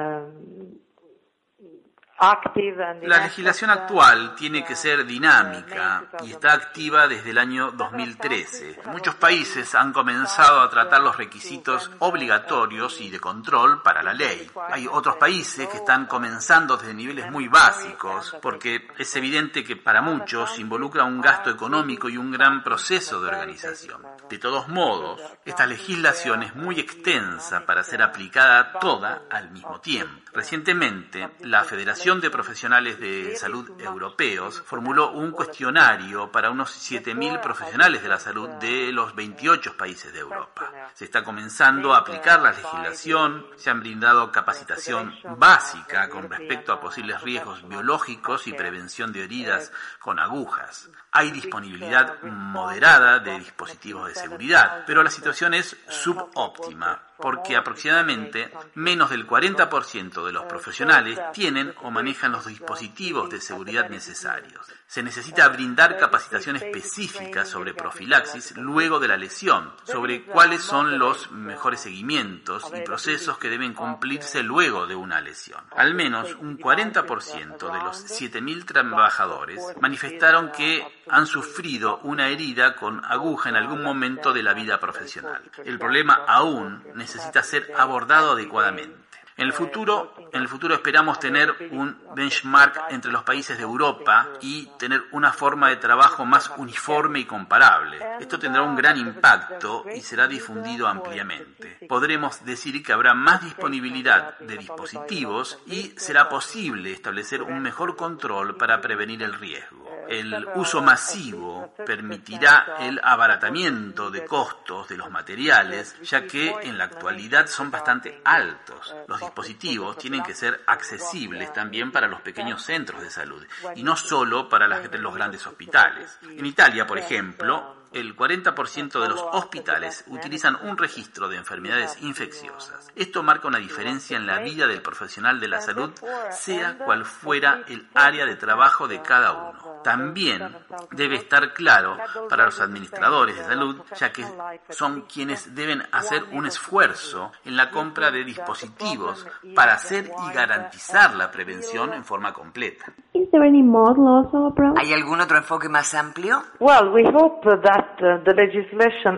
La legislación actual tiene que ser dinámica y está activa desde el año 2013. Muchos países han comenzado a tratar los requisitos obligatorios y de control para la ley. Hay otros países que están comenzando desde niveles muy básicos, porque es evidente que para muchos involucra un gasto económico y un gran proceso de organización. De todos modos, esta legislación es muy extensa para ser aplicada toda al mismo tiempo. Recientemente, la Federación de Profesionales de Salud Europeos formuló un cuestionario para unos 7.000 profesionales de la salud de los 28 países de Europa. Se está comenzando a aplicar la legislación, se han brindado capacitación básica con respecto a posibles riesgos biológicos y prevención de heridas con agujas. Hay disponibilidad moderada de dispositivos de seguridad, pero la situación es subóptima, porque aproximadamente menos del 40% de los profesionales tienen o manejan los dispositivos de seguridad necesarios. Se necesita brindar capacitación específica sobre profilaxis luego de la lesión, sobre cuáles son los mejores seguimientos y procesos que deben cumplirse luego de una lesión. Al menos un 40% de los 7.000 trabajadores manifestaron que han sufrido una herida con aguja en algún momento de la vida profesional. El problema aún necesita ser abordado adecuadamente. En el futuro esperamos tener un benchmark entre los países de Europa y tener una forma de trabajo más uniforme y comparable. Esto tendrá un gran impacto y será difundido ampliamente. Podremos decir que habrá más disponibilidad de dispositivos y será posible establecer un mejor control para prevenir el riesgo. El uso masivo permitirá el abaratamiento de costos de los materiales, ya que en la actualidad son bastante altos. Los dispositivos tienen que ser accesibles también para los pequeños centros de salud y no solo para los grandes hospitales. En Italia, por ejemplo, el 40% de los hospitales utilizan un registro de enfermedades infecciosas. Esto marca una diferencia en la vida del profesional de la salud, sea cual fuera el área de trabajo de cada uno. también debe estar claro para los administradores de salud, ya que son quienes deben hacer un esfuerzo en la compra de dispositivos para hacer y garantizar la prevención en forma completa. ¿Hay algún otro enfoque más amplio? Well, we hope that the legislation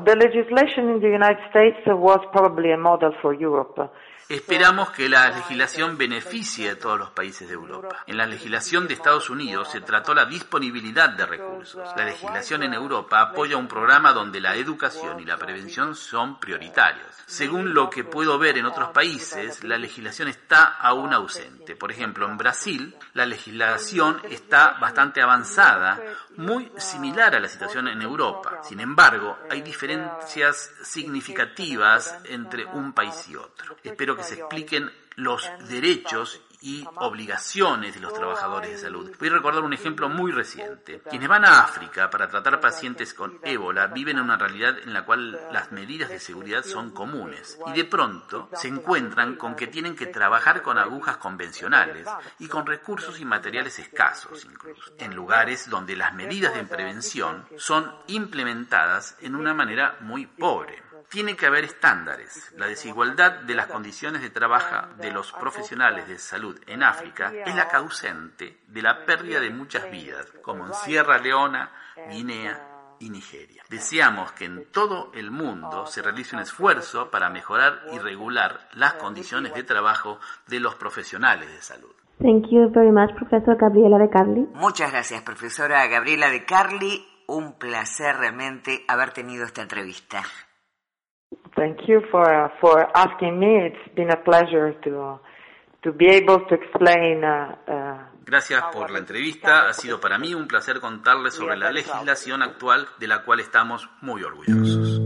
in the United States was probably a model for Europe. Esperamos que la legislación beneficie a todos los países de Europa. En la legislación de Estados Unidos se trató la disponibilidad de recursos. La legislación en Europa apoya un programa donde la educación y la prevención son prioritarios. Según lo que puedo ver en otros países, la legislación está aún ausente. Por ejemplo, en Brasil, la legislación está bastante avanzada, muy similar a la situación en Europa. Sin embargo, hay diferencias significativas entre un país y otro. Espero que se expliquen los derechos y obligaciones de los trabajadores de salud. Voy a recordar un ejemplo muy reciente. Quienes van a África para tratar pacientes con ébola viven en una realidad en la cual las medidas de seguridad son comunes y de pronto se encuentran con que tienen que trabajar con agujas convencionales y con recursos y materiales escasos incluso, en lugares donde las medidas de prevención son implementadas en una manera muy pobre. Tiene que haber estándares. La desigualdad de las condiciones de trabajo de los profesionales de salud en África es la causante de la pérdida de muchas vidas, como en Sierra Leona, Guinea y Nigeria. Deseamos que en todo el mundo se realice un esfuerzo para mejorar y regular las condiciones de trabajo de los profesionales de salud. Thank you very much, Profesor Gabriela De Carli. Muchas gracias, profesora Gabriela De Carli. Un placer realmente haber tenido esta entrevista. Thank you for asking me. It's been a pleasure to be able to explain. Gracias por la entrevista. Ha sido para mí un placer contarles sobre la legislación actual de la cual estamos muy orgullosos.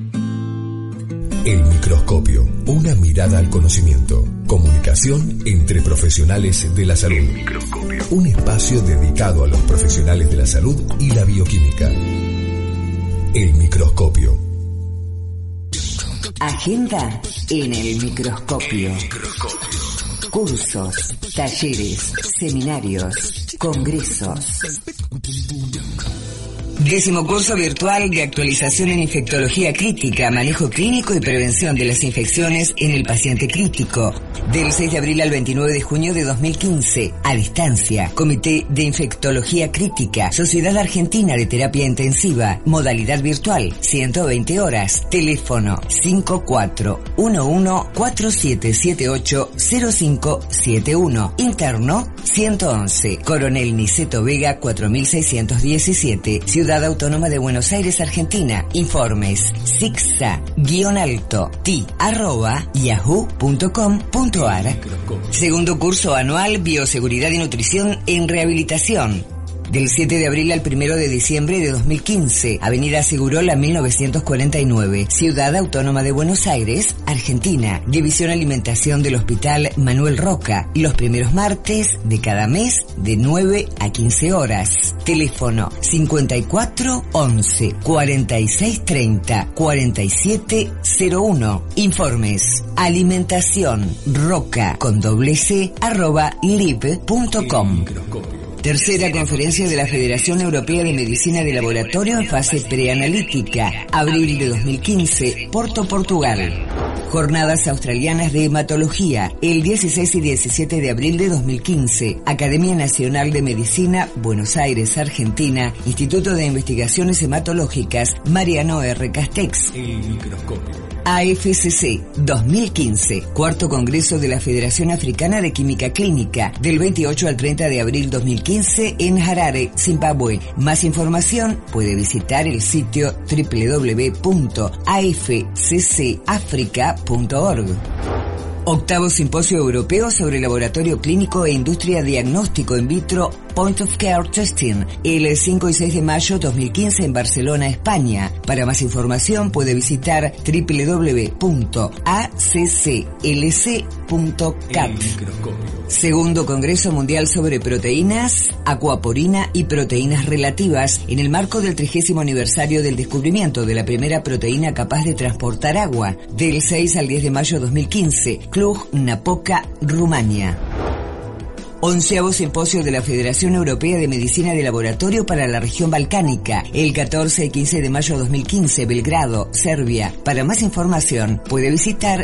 El microscopio, una mirada al conocimiento. Comunicación entre profesionales de la salud. El microscopio, un espacio dedicado a los profesionales de la salud y la bioquímica. El microscopio. Agenda en el microscopio. Cursos, talleres, seminarios, congresos. 10º curso virtual de actualización en infectología crítica, manejo clínico y prevención de las infecciones en el paciente crítico. Del 6 de abril al 29 de junio de 2015. A distancia. Comité de Infectología Crítica. Sociedad Argentina de Terapia Intensiva. Modalidad virtual. 120 horas. Teléfono 5411-4778-0571. Interno 111. Coronel Niceto Vega 4617. Ciudad Autónoma de Buenos Aires, Argentina. Informes sixa-ti@yahoo.com.ar. Segundo curso anual Bioseguridad y Nutrición en Rehabilitación. Del 7 de abril al 1 de diciembre de 2015, Avenida Segurola 1949, Ciudad Autónoma de Buenos Aires, Argentina. División Alimentación del Hospital Manuel Roca, los primeros martes de cada mes de 9 a 15 horas. Teléfono 54 11 46 30 47 01. Informes alimentación roca con @lib.com. Tercera conferencia de la Federación Europea de Medicina de Laboratorio en fase preanalítica, abril de 2015, Porto, Portugal. Jornadas australianas de hematología, el 16 y 17 de abril de 2015, Academia Nacional de Medicina, Buenos Aires, Argentina, Instituto de Investigaciones Hematológicas, Mariano R. Castex. El microscopio. AFCC 2015, cuarto Congreso de la Federación Africana de Química Clínica, del 28 al 30 de abril 2015 en Harare, Zimbabue. Más información puede visitar el sitio www.afccafrica.org. Octavo Simposio Europeo sobre Laboratorio Clínico e Industria Diagnóstico in Vitro Point of Care Testing, el 5 y 6 de mayo 2015 en Barcelona, España. Para más información puede visitar www.acclc.cat. Segundo Congreso Mundial sobre Proteínas, Aquaporina y Proteínas Relativas en el marco del 30º aniversario del descubrimiento de la primera proteína capaz de transportar agua, del 6 al 10 de mayo 2015, Cluj-Napoca, Rumania. 11º Simposio de la Federación Europea de Medicina de Laboratorio para la región balcánica, el 14 y 15 de mayo de 2015, Belgrado, Serbia. Para más información puede visitar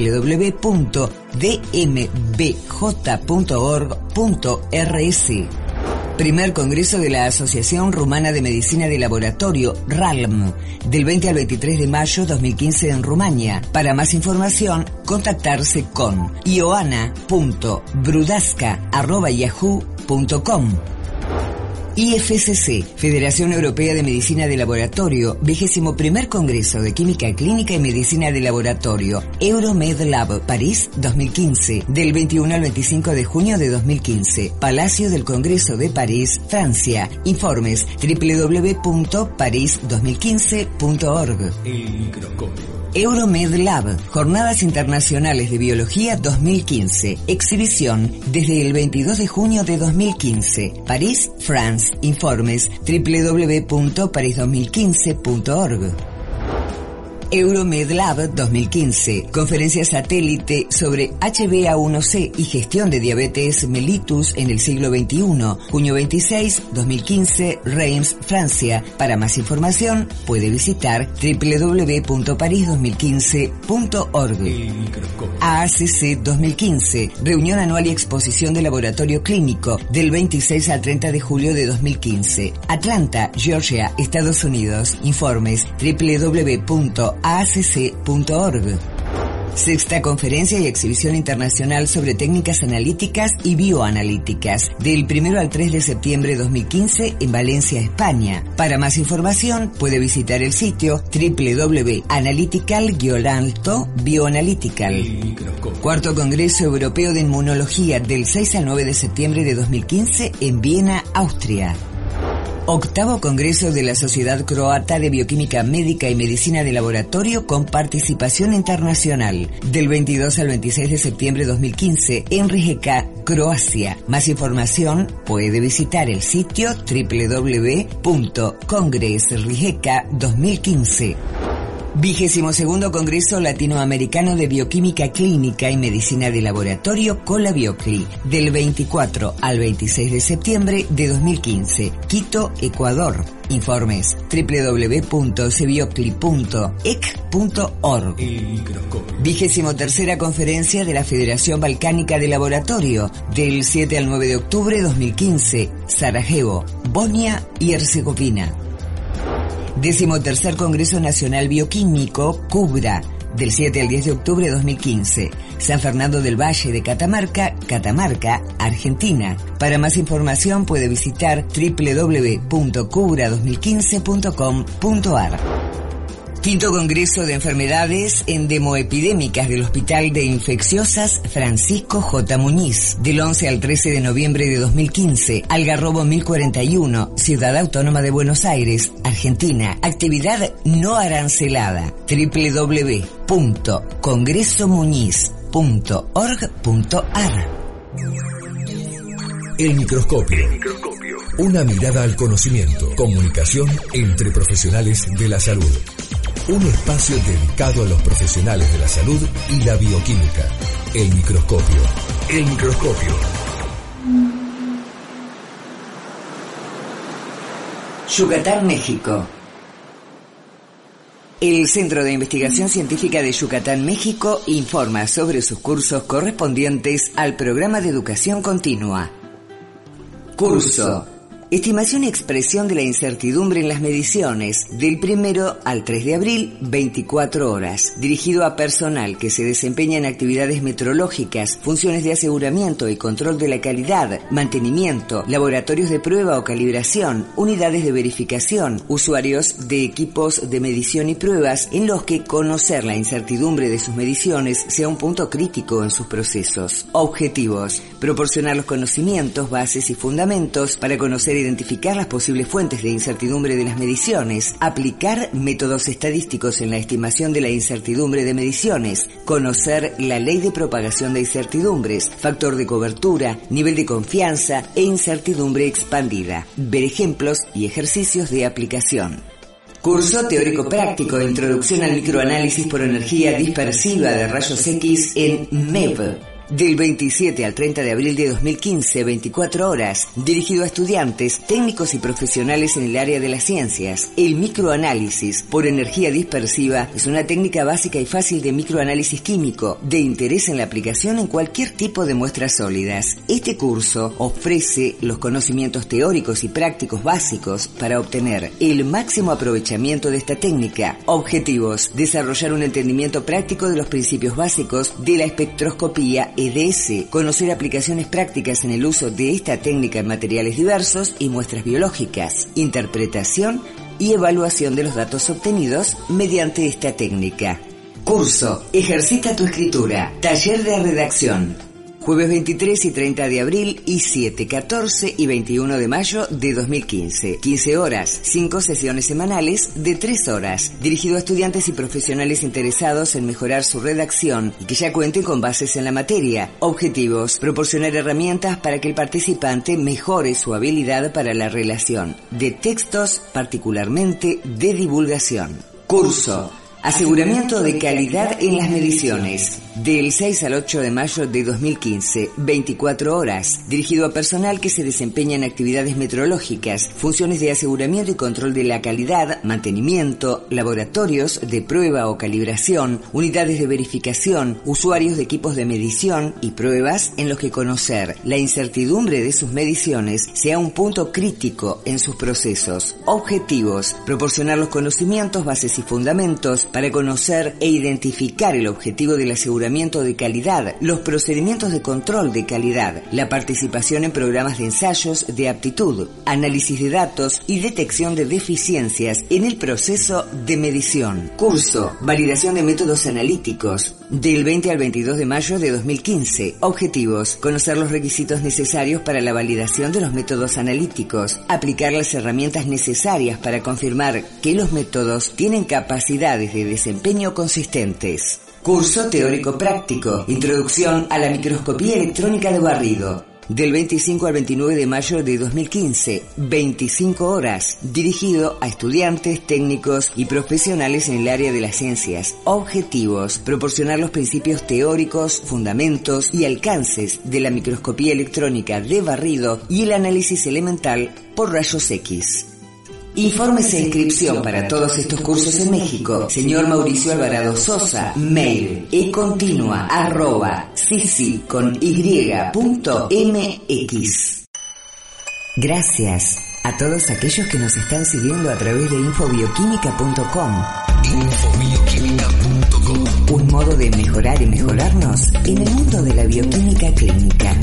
www.dmbj.org.rs. Primer Congreso de la Asociación Rumana de Medicina de Laboratorio, RALM, del 20 al 23 de mayo 2015 en Rumania. Para más información, contactarse con ioana.brudasca@yahoo.com. IFCC, Federación Europea de Medicina de Laboratorio, 21º Congreso de Química Clínica y Medicina de Laboratorio, EuroMedLab, París, 2015, del 21 al 25 de junio de 2015, Palacio del Congreso de París, Francia. Informes www.paris2015.org. El microscopio. EuroMedLab, Jornadas Internacionales de Biología 2015, exhibición desde el 22 de junio de 2015, París, France. Informes www.paris2015.org. EuroMedLab 2015, conferencia satélite sobre HbA1c y gestión de diabetes mellitus en el siglo XXI, junio 26, 2015, Reims, Francia. Para más información puede visitar www.paris2015.org. AACC 2015, reunión anual y exposición de laboratorio clínico, del 26 al 30 de julio de 2015, Atlanta, Georgia, Estados Unidos. Informes www.acc.org. Sexta Conferencia y Exhibición Internacional sobre Técnicas Analíticas y Bioanalíticas, del 1 al 3 de septiembre de 2015 en Valencia, España. Para más información puede visitar el sitio www.analytical-bioanalytical. Cuarto Congreso Europeo de Inmunología, del 6 al 9 de septiembre de 2015 en Viena, Austria. Octavo Congreso de la Sociedad Croata de Bioquímica Médica y Medicina de Laboratorio con participación internacional, del 22 al 26 de septiembre de 2015 en Rijeka, Croacia. Más información puede visitar el sitio www.congressrijeka2015. 22º Congreso Latinoamericano de Bioquímica Clínica y Medicina de Laboratorio Colabiocli, del 24 al 26 de septiembre de 2015, Quito, Ecuador. Informes www.cebiocli.ec.org. 23ª Conferencia de la Federación Balcánica de Laboratorio, del 7 al 9 de octubre de 2015, Sarajevo, Bosnia y Herzegovina. 13º Congreso Nacional Bioquímico, Cubra, del 7 al 10 de octubre de 2015, San Fernando del Valle de Catamarca, Catamarca, Argentina. Para más información puede visitar www.cubra2015.com.ar. Quinto Congreso de Enfermedades Endemoepidémicas del Hospital de Infecciosas Francisco J. Muñiz, del 11 al 13 de noviembre de 2015, Algarrobo 1041, Ciudad Autónoma de Buenos Aires, Argentina. Actividad no arancelada. www.congresomuñiz.org.ar. El microscopio. Una mirada al conocimiento. Comunicación entre profesionales de la salud. Un espacio dedicado a los profesionales de la salud y la bioquímica. El microscopio. El microscopio. Yucatán, México. El Centro de Investigación Científica de Yucatán, México, informa sobre sus cursos correspondientes al programa de educación continua. Curso: Estimación y expresión de la incertidumbre en las mediciones, del 1 al 3 de abril, 24 horas, dirigido a personal que se desempeña en actividades metrológicas, funciones de aseguramiento y control de la calidad, mantenimiento, laboratorios de prueba o calibración, unidades de verificación, usuarios de equipos de medición y pruebas en los que conocer la incertidumbre de sus mediciones sea un punto crítico en sus procesos. Objetivos: proporcionar los conocimientos, bases y fundamentos para conocer e identificar las posibles fuentes de incertidumbre de las mediciones, aplicar métodos estadísticos en la estimación de la incertidumbre de mediciones, conocer la ley de propagación de incertidumbres, factor de cobertura, nivel de confianza e incertidumbre expandida, ver ejemplos y ejercicios de aplicación. Curso teórico práctico de introducción al microanálisis por energía dispersiva de rayos X en MEV, Del 27 al 30 de abril de 2015, 24 horas, dirigido a estudiantes, técnicos y profesionales en el área de las ciencias. El microanálisis por energía dispersiva es una técnica básica y fácil de microanálisis químico, de interés en la aplicación en cualquier tipo de muestras sólidas. Este curso ofrece los conocimientos teóricos y prácticos básicos para obtener el máximo aprovechamiento de esta técnica. Objetivos: desarrollar un entendimiento práctico de los principios básicos de la espectroscopía EDS, conocer aplicaciones prácticas en el uso de esta técnica en materiales diversos y muestras biológicas, interpretación y evaluación de los datos obtenidos mediante esta técnica. Curso: ejercita tu escritura, taller de redacción. Jueves 23 y 30 de abril y 7, 14 y 21 de mayo de 2015. 15 horas, 5 sesiones semanales de 3 horas. Dirigido a estudiantes y profesionales interesados en mejorar su redacción y que ya cuenten con bases en la materia. Objetivos: proporcionar herramientas para que el participante mejore su habilidad para la relación de textos, particularmente de divulgación. Curso: aseguramiento de calidad en las mediciones. Del 6 al 8 de mayo de 2015, 24 horas, dirigido a personal que se desempeña en actividades metrológicas, funciones de aseguramiento y control de la calidad, mantenimiento, laboratorios de prueba o calibración, unidades de verificación, usuarios de equipos de medición y pruebas en los que conocer la incertidumbre de sus mediciones sea un punto crítico en sus procesos. Objetivos: proporcionar los conocimientos, bases y fundamentos para conocer e identificar el objetivo del aseguramiento de calidad, los procedimientos de control de calidad, la participación en programas de ensayos de aptitud, análisis de datos y detección de deficiencias en el proceso de medición. Curso: validación de métodos analíticos. Del 20 al 22 de mayo de 2015. Objetivos: conocer los requisitos necesarios para la validación de los métodos analíticos, aplicar las herramientas necesarias para confirmar que los métodos tienen capacidades de desempeño consistentes. Curso teórico práctico, introducción a la microscopía electrónica de barrido. Del 25 al 29 de mayo de 2015, 25 horas, dirigido a estudiantes, técnicos y profesionales en el área de las ciencias. Objetivos: proporcionar los principios teóricos, fundamentos y alcances de la microscopía electrónica de barrido y el análisis elemental por rayos X. Informes e inscripción para todos estos cursos en México. Señor Mauricio Alvarado Sosa. Mail econtinua@sisi.mx. Gracias a todos aquellos que nos están siguiendo a través de infobioquímica.com. Infobioquímica.com. Un modo de mejorar y mejorarnos en el mundo de la bioquímica clínica.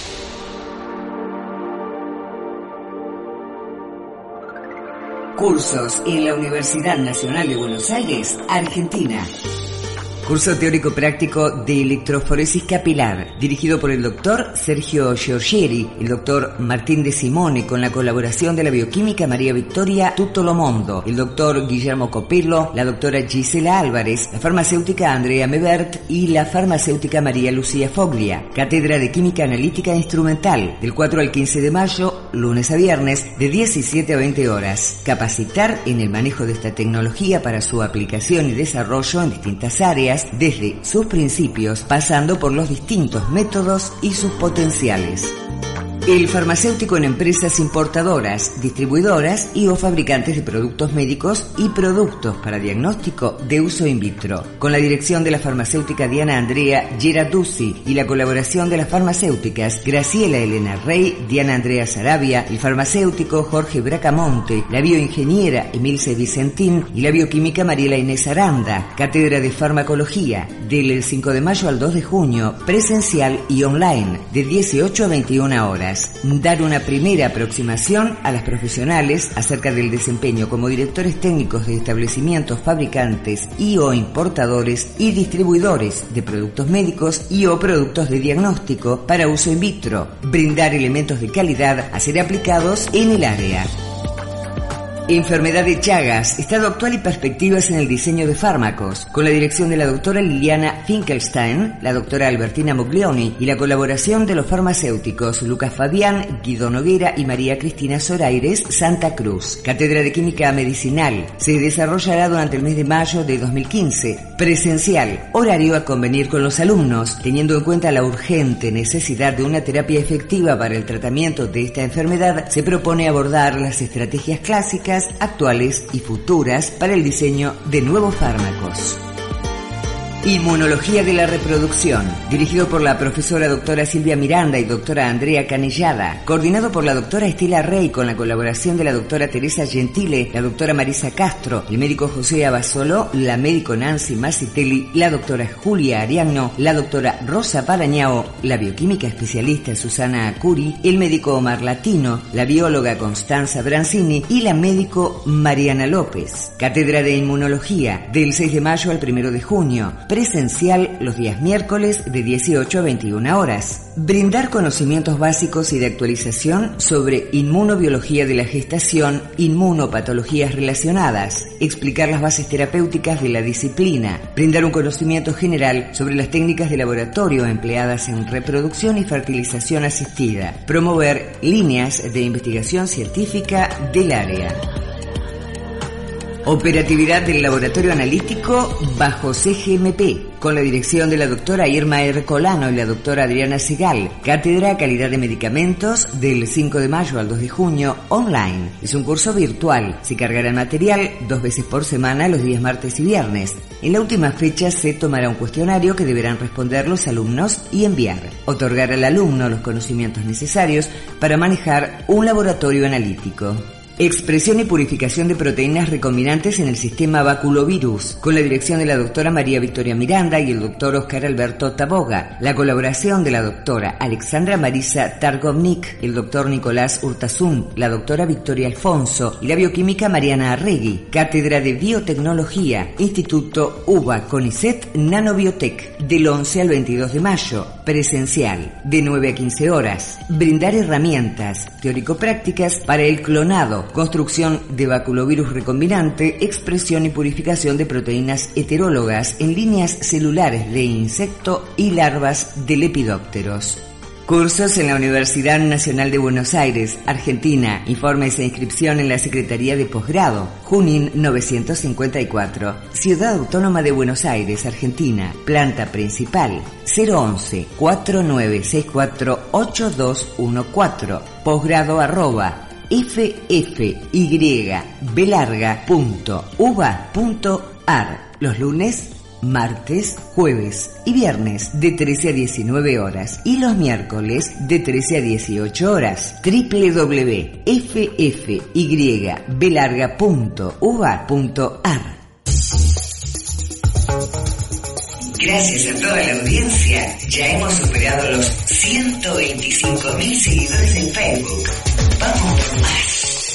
Cursos en la Universidad Nacional de Buenos Aires, Argentina. Curso teórico práctico de electroforesis capilar, dirigido por el doctor Sergio Giorgieri, el doctor Martín de Simone, con la colaboración de la bioquímica María Victoria Tutolomondo, el doctor Guillermo Copello, la doctora Gisela Álvarez, la farmacéutica Andrea Mebert y la farmacéutica María Lucía Foglia. Cátedra de Química Analítica e Instrumental, del 4 al 15 de mayo, lunes a viernes, de 17 a 20 horas. Capacitar en el manejo de esta tecnología para su aplicación y desarrollo en distintas áreas, desde sus principios, pasando por los distintos métodos y sus potenciales. El farmacéutico en empresas importadoras, distribuidoras y o fabricantes de productos médicos y productos para diagnóstico de uso in vitro. Con la dirección de la farmacéutica Diana Andrea Geraduzzi y la colaboración de las farmacéuticas Graciela Elena Rey, Diana Andrea Sarabia, el farmacéutico Jorge Bracamonte, la bioingeniera Emilce Vicentín y la bioquímica Mariela Inés Aranda. Cátedra de Farmacología, del 5 de mayo al 2 de junio, presencial y online, de 18 a 21 horas. Dar una primera aproximación a las profesionales acerca del desempeño como directores técnicos de establecimientos fabricantes y o importadores y distribuidores de productos médicos y o productos de diagnóstico para uso in vitro. Brindar elementos de calidad a ser aplicados en el área. Enfermedad de Chagas, estado actual y perspectivas en el diseño de fármacos, con la dirección de la doctora Liliana Finkelstein, la doctora Albertina Muglioni y la colaboración de los farmacéuticos Lucas Fabián, Guido Noguera y María Cristina Zoraires Santa Cruz. Cátedra de Química Medicinal. Se desarrollará durante el mes de mayo de 2015. Presencial. Horario a convenir con los alumnos, teniendo en cuenta la urgente necesidad de una terapia efectiva para el tratamiento de esta enfermedad, se propone abordar las estrategias clásicas, actuales y futuras para el diseño de nuevos fármacos. Inmunología de la reproducción, dirigido por la profesora doctora Silvia Miranda y doctora Andrea Canellada, coordinado por la doctora Estela Rey con la colaboración de la doctora Teresa Gentile, la doctora Marisa Castro, el médico José Abasolo, la médico Nancy Masitelli, la doctora Julia Ariagno, la doctora Rosa Parañao, la bioquímica especialista Susana Acuri, el médico Omar Latino, la bióloga Constanza Branzini y la médico Mariana López. Cátedra de Inmunología, del 6 de mayo al 1 de junio. Presencial los días miércoles de 18 a 21 horas. Brindar conocimientos básicos y de actualización sobre inmunobiología de la gestación, inmunopatologías relacionadas, explicar las bases terapéuticas de la disciplina, brindar un conocimiento general sobre las técnicas de laboratorio empleadas en reproducción y fertilización asistida, promover líneas de investigación científica del área. Operatividad del laboratorio analítico bajo CGMP, con la dirección de la doctora Irma Ercolano y la doctora Adriana Segal. Cátedra Calidad de Medicamentos, del 5 de mayo al 2 de junio, online. Es un curso virtual. Se cargará el material 2 veces por semana, los días martes y viernes. En la última fecha se tomará un cuestionario que deberán responder los alumnos y enviar. Otorgar al alumno los conocimientos necesarios para manejar un laboratorio analítico. Expresión y purificación de proteínas recombinantes en el sistema baculovirus, con la dirección de la doctora María Victoria Miranda y el doctor Oscar Alberto Taboga, la colaboración de la doctora Alexandra Marisa Targovnik, el doctor Nicolás Urtasun, la doctora Victoria Alfonso y la bioquímica Mariana Arregui. Cátedra de Biotecnología, Instituto UBA CONICET Nanobiotec, del 11 al 22 de mayo, presencial, de 9 a 15 horas. Brindar herramientas teórico-prácticas para el clonado, construcción de baculovirus recombinante, expresión y purificación de proteínas heterólogas en líneas celulares de insecto y larvas de lepidópteros. Cursos en la Universidad Nacional de Buenos Aires, Argentina. Informes e inscripción en la Secretaría de Posgrado. Junín 954. Ciudad Autónoma de Buenos Aires, Argentina. Planta principal. 011-4964-8214. Posgrado @ffybelarga.uba.ar. Los lunes, martes, jueves y viernes de 13 a 19 horas y los miércoles de 13 a 18 horas. www.ffybelarga.uba.ar. Gracias a toda la audiencia, ya hemos superado los 125.000 seguidores en Facebook. Vamos por más.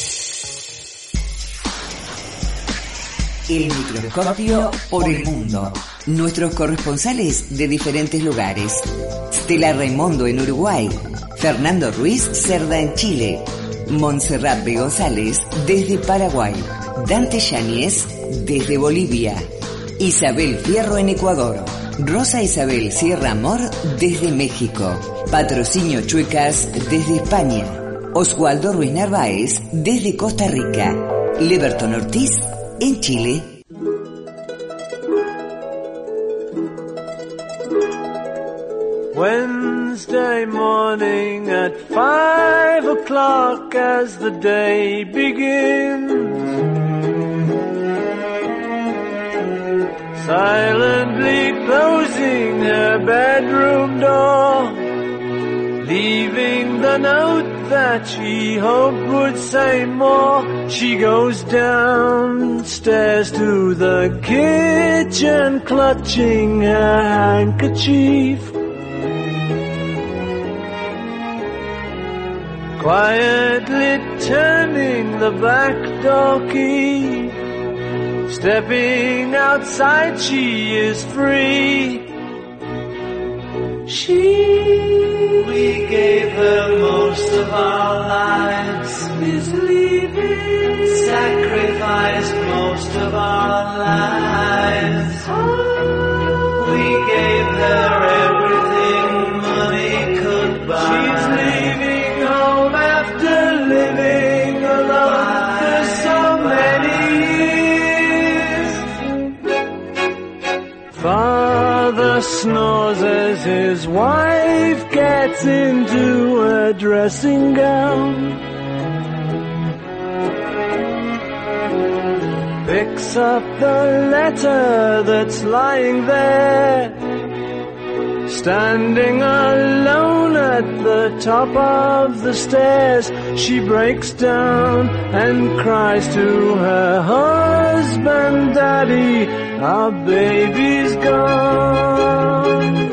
El microscopio por el mundo. Nuestros corresponsales de diferentes lugares. Stella Raimondo en Uruguay. Fernando Ruiz Cerda en Chile. Montserrat B. González desde Paraguay. Dante Yáñez desde Bolivia. Isabel Fierro en Ecuador. Rosa Isabel Sierra Amor desde México. Patrocinio Chuecas desde España. Oswaldo Ruiz Narváez desde Costa Rica. Leberton Ortiz en Chile. Wednesday morning at 5 o'clock as the day begins, silently closing her bedroom door, leaving the note that she hoped would say more. She goes downstairs to the kitchen, clutching her handkerchief, quietly turning the back door key. Stepping outside, she is free. We gave her most of our lives, is leaving. sacrificed most of our lives. We gave her everything money could buy. She's leaving home after living alone for so many years. Father snores as his wife gets into a dressing gown. Picks up the letter that's lying there, standing alone at the top of the stairs. She breaks down and cries to her husband, Daddy, our baby's gone.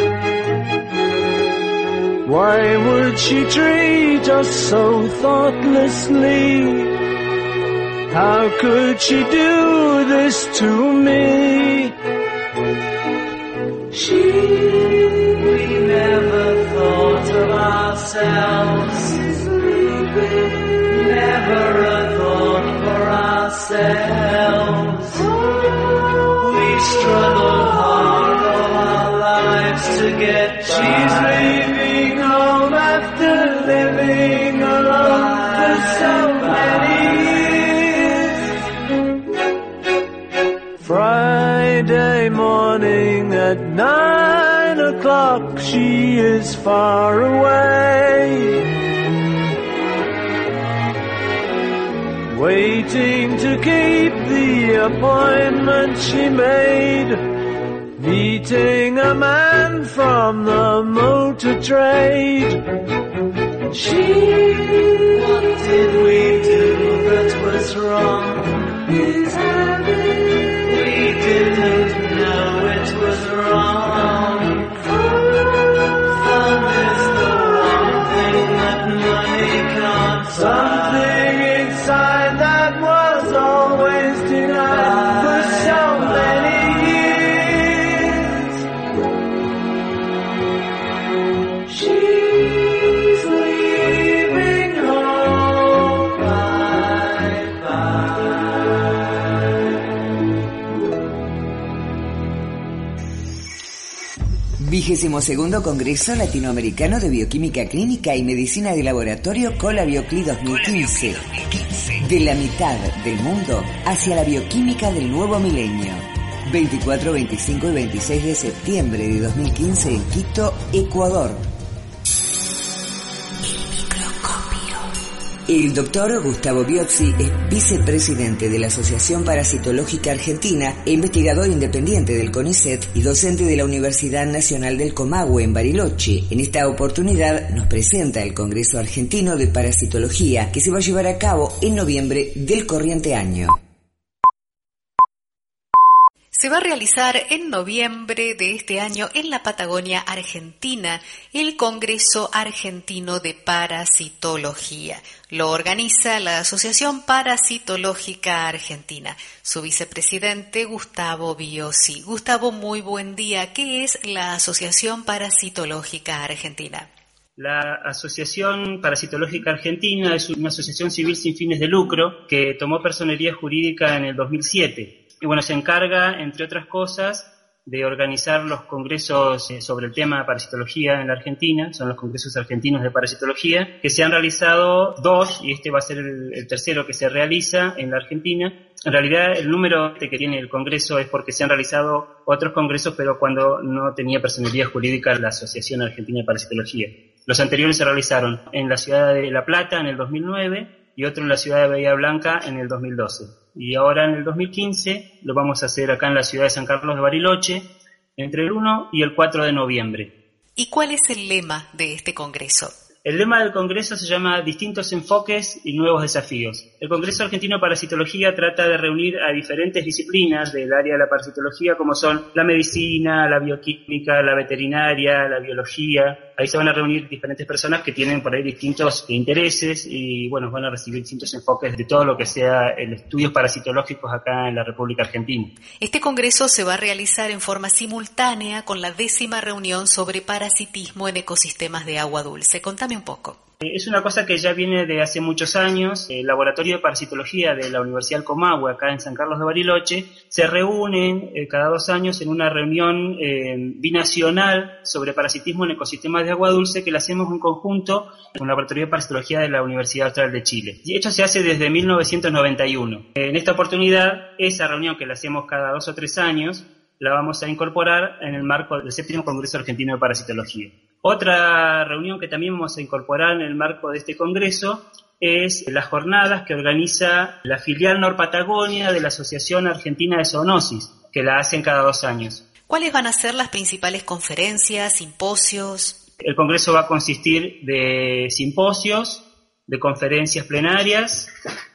Why would she treat us so thoughtlessly? How could she do this to me? We never thought of ourselves, never a thought for ourselves. We struggled hard all our lives to get by. She's leaving home after living alone for so many years. Friday morning at 9 o'clock, she is far away, waiting to keep the appointment she made, meeting a man from the motor trade. What did we do that was wrong? We didn't know it was wrong. Fun is the one thing that money can't buy. Something inside that was always denied for so many years. She's leaving home, bye-bye. 22º Congreso Latinoamericano de Bioquímica Clínica y Medicina de Laboratorio Colabiocli 2015. De la mitad del mundo hacia la bioquímica del nuevo milenio. 24, 25 y 26 de septiembre de 2015 en Quito, Ecuador. El doctor Gustavo Biozzi es vicepresidente de la Asociación Parasitológica Argentina e investigador independiente del CONICET y docente de la Universidad Nacional del Comahue en Bariloche. En esta oportunidad nos presenta el Congreso Argentino de Parasitología que se va a llevar a cabo en noviembre del corriente año. Se va a realizar en noviembre de este año en la Patagonia Argentina el Congreso Argentino de Parasitología. Lo organiza la Asociación Parasitológica Argentina. Su vicepresidente, Gustavo Biozzi. Gustavo, muy buen día. ¿Qué es la Asociación Parasitológica Argentina? La Asociación Parasitológica Argentina es una asociación civil sin fines de lucro que tomó personería jurídica en el 2007. Y bueno, se encarga, entre otras cosas, de organizar los congresos sobre el tema de parasitología en la Argentina. Son los congresos argentinos de parasitología, que se han realizado 2, y este va a ser el tercero que se realiza en la Argentina. En realidad, el número que tiene el congreso es porque se han realizado otros congresos, pero cuando no tenía personería jurídica la Asociación Argentina de Parasitología. Los anteriores se realizaron en la ciudad de La Plata en el 2009 y otro en la ciudad de Bahía Blanca en el 2012. Y ahora en el 2015 lo vamos a hacer acá en la ciudad de San Carlos de Bariloche entre el 1 y el 4 de noviembre. ¿Y cuál es el lema de este congreso? El lema del Congreso se llama Distintos enfoques y nuevos desafíos. El Congreso Argentino de Parasitología trata de reunir a diferentes disciplinas del área de la parasitología, como son la medicina, la bioquímica, la veterinaria, la biología. Ahí se van a reunir diferentes personas que tienen por ahí distintos intereses y bueno, van a recibir distintos enfoques de todo lo que sea el estudios parasitológicos acá en la República Argentina. Este congreso se va a realizar en forma simultánea con la 10ª reunión sobre parasitismo en ecosistemas de agua dulce. Contame un poco. Es una cosa que ya viene de hace muchos años. El Laboratorio de Parasitología de la Universidad del Comahue, acá en San Carlos de Bariloche, se reúnen cada 2 años en una reunión binacional sobre parasitismo en ecosistemas de agua dulce que la hacemos en conjunto con el Laboratorio de Parasitología de la Universidad Austral de Chile. Y esto se hace desde 1991. En esta oportunidad, esa reunión que la hacemos cada 2 o 3 años, la vamos a incorporar en el marco del 7º Congreso Argentino de Parasitología. Otra reunión que también vamos a incorporar en el marco de este congreso es las jornadas que organiza la filial Norpatagonia de la Asociación Argentina de Zoonosis, que la hacen cada 2 años. ¿Cuáles van a ser las principales conferencias, simposios? El congreso va a consistir de simposios, de conferencias plenarias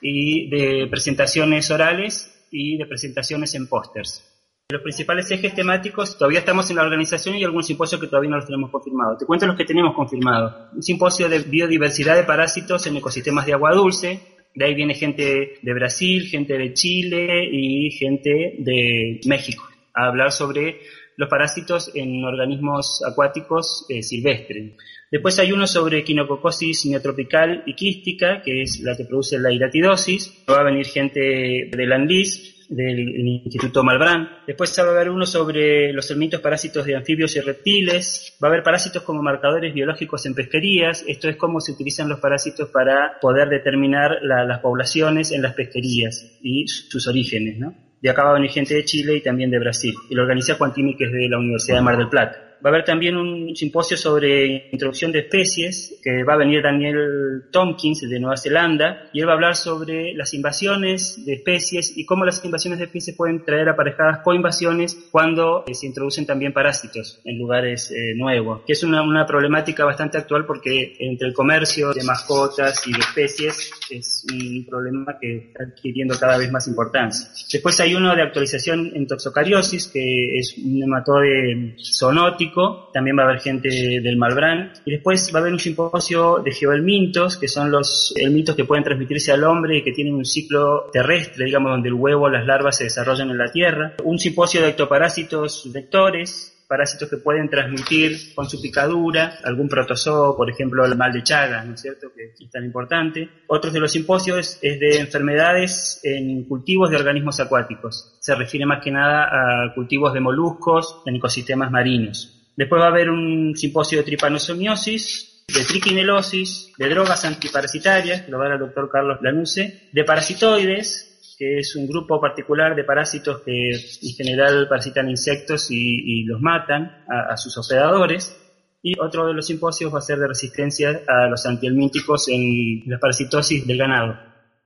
y de presentaciones orales y de presentaciones en pósters. Los principales ejes temáticos, todavía estamos en la organización y algunos simposios que todavía no los tenemos confirmados. Te cuento los que tenemos confirmados. Un simposio de biodiversidad de parásitos en ecosistemas de agua dulce. De ahí viene gente de Brasil, gente de Chile y gente de México a hablar sobre los parásitos en organismos acuáticos silvestres. Después hay uno sobre equinococosis neotropical y quística, que es la que produce la hiratidosis. Va a venir gente del ANLIS, del Instituto Malbrán. Después va a haber uno sobre los helmintos parásitos de anfibios y reptiles. Va a haber parásitos como marcadores biológicos en pesquerías. Esto es cómo se utilizan los parásitos para poder determinar las poblaciones en las pesquerías y sus orígenes, ¿no? De acá va a venir gente de Chile y también de Brasil. Y lo organiza Quantimi, que es de la Universidad de Mar del Plata. Va a haber también un simposio sobre introducción de especies, que va a venir Daniel Tompkins, de Nueva Zelanda, y él va a hablar sobre las invasiones de especies y cómo las invasiones de especies pueden traer aparejadas coinvasiones cuando se introducen también parásitos en lugares nuevos, que es una problemática bastante actual porque entre el comercio de mascotas y de especies es un problema que está adquiriendo cada vez más importancia. Después hay uno de actualización en toxocariosis, que es un nematode zoonótico. También va a haber gente del Malbrán. Y después va a haber un simposio de geohelmintos, que son los helmintos que pueden transmitirse al hombre y que tienen un ciclo terrestre, digamos, donde el huevo, las larvas se desarrollan en la tierra. Un simposio de ectoparásitos vectores, parásitos que pueden transmitir con su picadura algún protozoo, por ejemplo el mal de Chagas, ¿no es cierto?, que es tan importante. Otros de los simposios es de enfermedades en cultivos de organismos acuáticos. Se refiere más que nada a cultivos de moluscos en ecosistemas marinos. Después va a haber un simposio de tripanosomiosis, de triquinelosis, de drogas antiparasitarias, que lo va a dar el doctor Carlos Lanusse, de parasitoides, que es un grupo particular de parásitos que en general parasitan insectos y los matan a sus hospedadores. Y otro de los simposios va a ser de resistencia a los antihelmínticos en la parasitosis del ganado.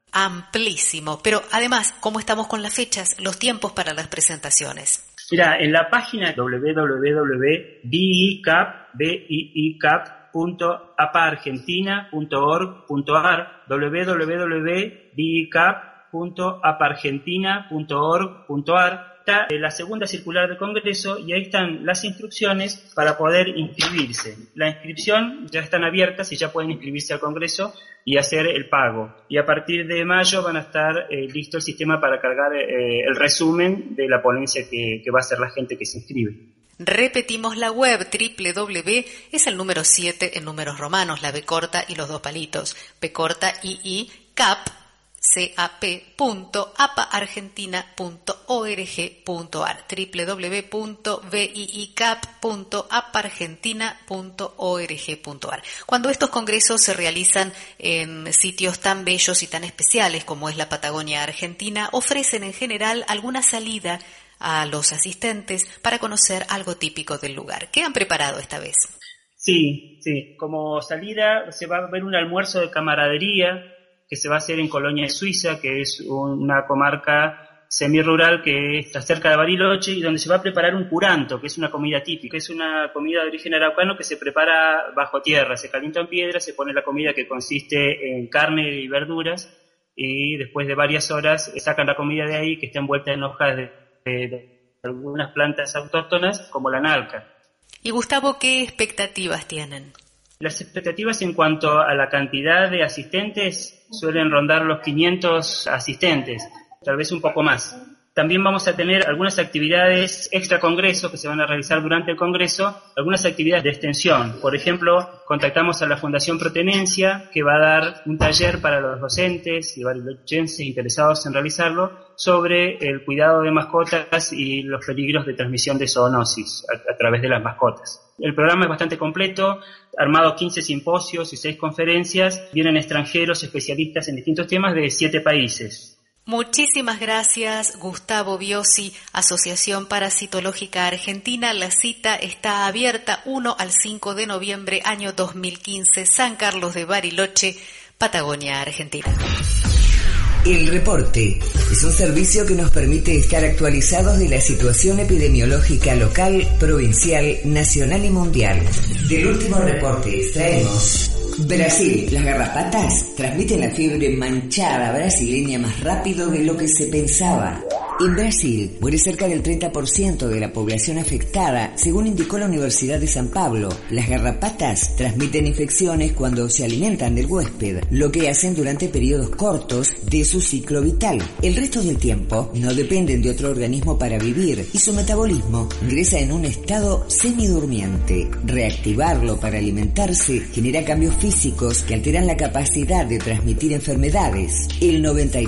Amplísimo, pero además, ¿cómo estamos con las fechas, los tiempos para las presentaciones? Mira, en la página www.biicap.apargentina.org.ar, www.biicap.apargentina.org.ar, está la segunda circular del Congreso y ahí están las instrucciones para poder inscribirse. La inscripción ya están abiertas y ya pueden inscribirse al Congreso y hacer el pago. Y a partir de mayo van a estar listo el sistema para cargar el resumen de la ponencia que va a hacer la gente que se inscribe. Repetimos la web, www, es el número 7 en números romanos, la B corta y los 2 palitos, P corta I, cap, cap.apargentina.org.ar, www.biicap.apargentina.org.ar. Cuando estos congresos se realizan en sitios tan bellos y tan especiales como es la Patagonia Argentina, ofrecen en general alguna salida a los asistentes para conocer algo típico del lugar. ¿Qué han preparado esta vez? Sí. Como salida se va a ver un almuerzo de camaradería que se va a hacer en Colonia, Suiza, que es una comarca semirural que está cerca de Bariloche y donde se va a preparar un curanto, que es una comida típica. Es una comida de origen araucano que se prepara bajo tierra, se calienta en piedra, se pone la comida que consiste en carne y verduras y después de varias horas sacan la comida de ahí que está envuelta en hojas de algunas plantas autóctonas como la nalca. Y Gustavo, ¿qué expectativas tienen? Las expectativas en cuanto a la cantidad de asistentes suelen rondar los 500 asistentes, tal vez un poco más. También vamos a tener algunas actividades extra congreso que se van a realizar durante el congreso, algunas actividades de extensión. Por ejemplo, contactamos a la Fundación Protenencia, que va a dar un taller para los docentes y barilochenses interesados en realizarlo sobre el cuidado de mascotas y los peligros de transmisión de zoonosis a través de las mascotas. El programa es bastante completo, armado 15 simposios y 6 conferencias. Vienen extranjeros especialistas en distintos temas de 7 países. Muchísimas gracias, Gustavo Biosi, Asociación Parasitológica Argentina. La cita está abierta 1 al 5 de noviembre, año 2015, San Carlos de Bariloche, Patagonia, Argentina. El reporte es un servicio que nos permite estar actualizados de la situación epidemiológica local, provincial, nacional y mundial. Del último reporte extraemos: Brasil, las garrapatas transmiten la fiebre manchada brasileña más rápido de lo que se pensaba. En Brasil muere cerca del 30% de la población afectada, según indicó la Universidad de San Pablo. Las garrapatas transmiten infecciones cuando se alimentan del huésped, lo que hacen durante periodos cortos de su ciclo vital. El resto del tiempo no dependen de otro organismo para vivir y su metabolismo ingresa en un estado semidurmiente. Reactivarlo para alimentarse genera cambios físicos que alteran la capacidad de transmitir enfermedades. El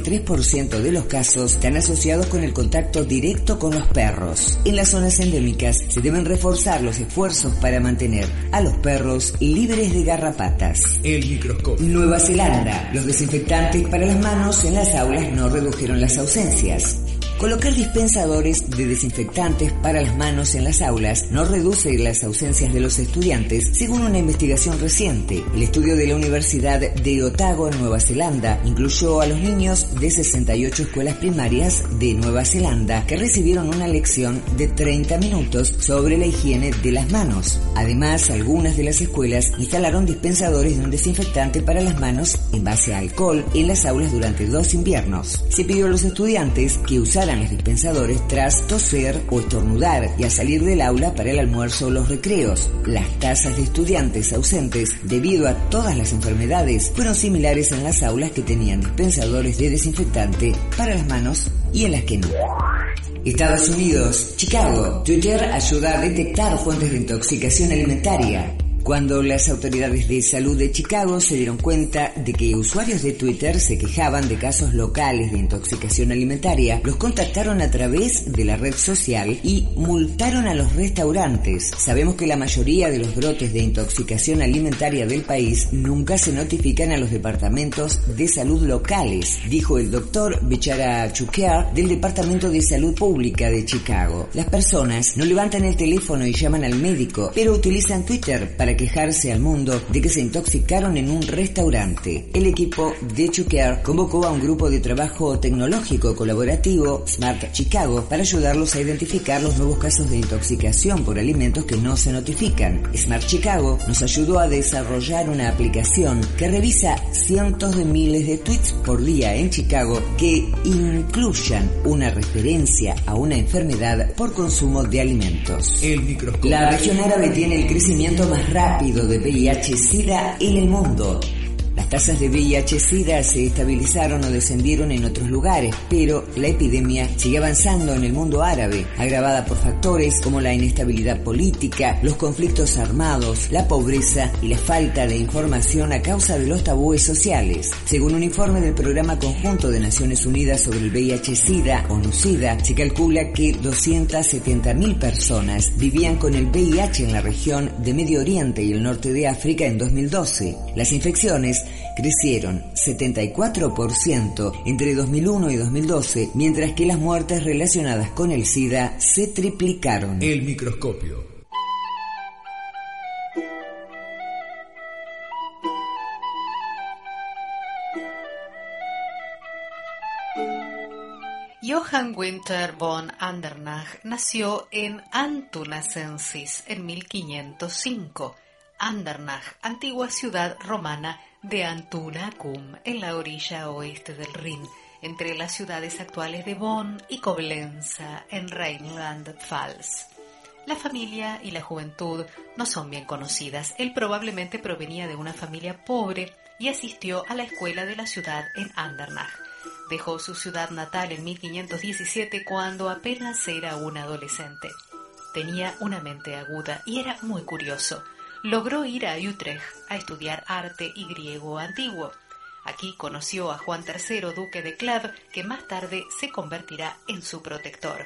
93% de los casos están asociados con el contacto directo con los perros. En las zonas endémicas se deben reforzar los esfuerzos para mantener a los perros libres de garrapatas. El microscopio. Nueva Zelanda. Los desinfectantes para las manos en las aulas no redujeron las ausencias. Colocar dispensadores de desinfectantes para las manos en las aulas no reduce las ausencias de los estudiantes, según una investigación reciente. El estudio de la Universidad de Otago, en Nueva Zelanda, incluyó a los niños de 68 escuelas primarias de Nueva Zelanda que recibieron una lección de 30 minutos sobre la higiene de las manos. Además, algunas de las escuelas instalaron dispensadores de un desinfectante para las manos en base a alcohol en las aulas durante 2 inviernos. Se pidió a los estudiantes que usaran los dispensadores tras toser o estornudar y a salir del aula para el almuerzo o los recreos. Las tasas de estudiantes ausentes debido a todas las enfermedades fueron similares en las aulas que tenían dispensadores de desinfectante para las manos y en las que no. Estados Unidos, Chicago. Twitter ayuda a detectar fuentes de intoxicación alimentaria. Cuando las autoridades de salud de Chicago se dieron cuenta de que usuarios de Twitter se quejaban de casos locales de intoxicación alimentaria, los contactaron a través de la red social y multaron a los restaurantes. Sabemos que la mayoría de los brotes de intoxicación alimentaria del país nunca se notifican a los departamentos de salud locales, dijo el doctor Bechara Chukiar del Departamento de Salud Pública de Chicago. Las personas no levantan el teléfono y llaman al médico, pero utilizan Twitter para quejarse al mundo de que se intoxicaron en un restaurante. El equipo de Chukiar convocó a un grupo de trabajo tecnológico colaborativo, Smart Chicago, para ayudarlos a identificar los nuevos casos de intoxicación por alimentos que no se notifican. Smart Chicago nos ayudó a desarrollar una aplicación que revisa cientos de miles de tweets por día en Chicago que incluyan una referencia a una enfermedad por consumo de alimentos. El microscopio. La región árabe tiene el crecimiento más rápido de VIH-Sida en el mundo. Las tasas de VIH-Sida se estabilizaron o descendieron en otros lugares, pero la epidemia sigue avanzando en el mundo árabe, agravada por factores como la inestabilidad política, los conflictos armados, la pobreza y la falta de información a causa de los tabúes sociales. Según un informe del Programa Conjunto de Naciones Unidas sobre el VIH-Sida, ONU-SIDA, se calcula que 270.000 personas vivían con el VIH en la región de Medio Oriente y el norte de África en 2012. Las infecciones crecieron 74% entre 2001 y 2012, mientras que las muertes relacionadas con el SIDA se triplicaron. El microscopio. Johann Winter von Andernach nació en Antunacensis en 1505. Andernach, antigua ciudad romana de Antunacum, en la orilla oeste del Rin, entre las ciudades actuales de Bonn y Coblenza, en Rheinland-Pfalz. La familia y la juventud no son bien conocidas. Él probablemente provenía de una familia pobre y asistió a la escuela de la ciudad en Andernach. Dejó su ciudad natal en 1517 cuando apenas era un adolescente. Tenía una mente aguda y era muy curioso. Logró ir a Utrecht a estudiar arte y griego antiguo. Aquí conoció a Juan III, duque de Clav, que más tarde se convertirá en su protector.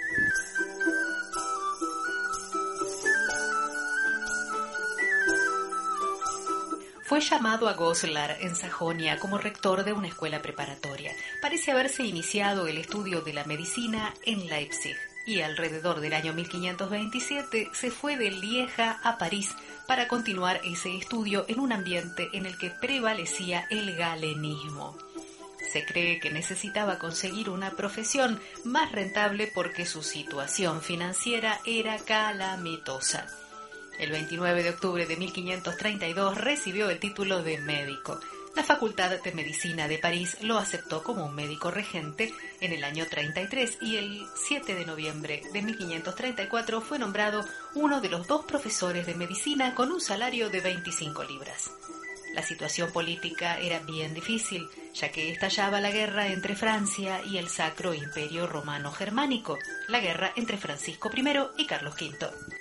Fue llamado a Goslar, en Sajonia, como rector de una escuela preparatoria. Parece haberse iniciado el estudio de la medicina en Leipzig y alrededor del año 1527 se fue de Lieja a París para continuar ese estudio en un ambiente en el que prevalecía el galenismo. Se cree que necesitaba conseguir una profesión más rentable porque su situación financiera era calamitosa. El 29 de octubre de 1532 recibió el título de médico. La Facultad de Medicina de París lo aceptó como un médico regente en el año 33 y el 7 de noviembre de 1534 fue nombrado uno de los 2 profesores de medicina con un salario de 25 libras. La situación política era bien difícil, ya que estallaba la guerra entre Francia y el Sacro Imperio Romano Germánico, la guerra entre Francisco I y Carlos V.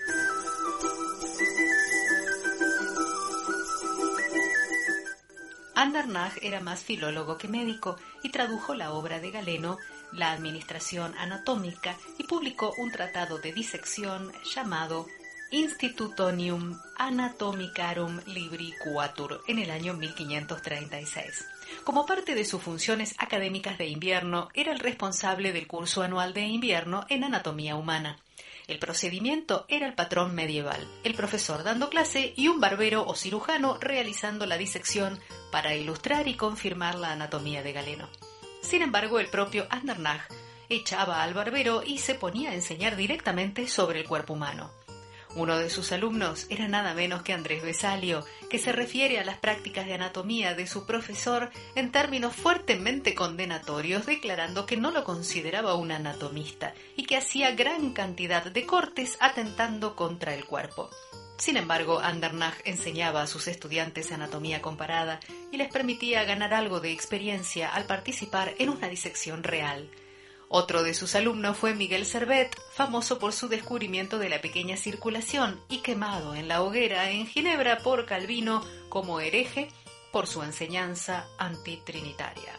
Andernach era más filólogo que médico y tradujo la obra de Galeno, La Administración Anatómica, y publicó un tratado de disección llamado Institutonium Anatomicarum Libri Quatur en el año 1536. Como parte de sus funciones académicas de invierno, era el responsable del curso anual de invierno en anatomía humana. El procedimiento era el patrón medieval, el profesor dando clase y un barbero o cirujano realizando la disección para ilustrar y confirmar la anatomía de Galeno. Sin embargo, el propio Andernach echaba al barbero y se ponía a enseñar directamente sobre el cuerpo humano. Uno de sus alumnos era nada menos que Andrés Vesalio, que se refiere a las prácticas de anatomía de su profesor en términos fuertemente condenatorios, declarando que no lo consideraba un anatomista y que hacía gran cantidad de cortes atentando contra el cuerpo. Sin embargo, Andernach enseñaba a sus estudiantes anatomía comparada y les permitía ganar algo de experiencia al participar en una disección real. Otro de sus alumnos fue Miguel Servet, famoso por su descubrimiento de la pequeña circulación y quemado en la hoguera en Ginebra por Calvino como hereje por su enseñanza antitrinitaria.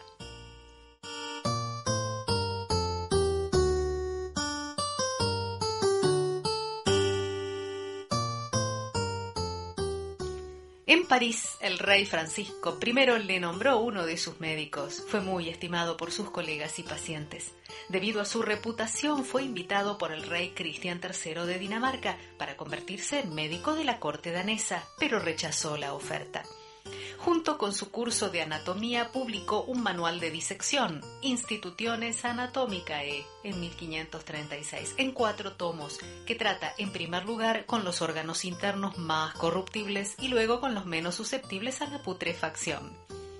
En París, el rey Francisco I le nombró uno de sus médicos. Fue muy estimado por sus colegas y pacientes. Debido a su reputación, fue invitado por el rey Cristian III de Dinamarca para convertirse en médico de la corte danesa, pero rechazó la oferta. Junto con su curso de anatomía, publicó un manual de disección, Institutiones Anatomicae, en 1536, en 4 tomos, que trata en primer lugar con los órganos internos más corruptibles y luego con los menos susceptibles a la putrefacción.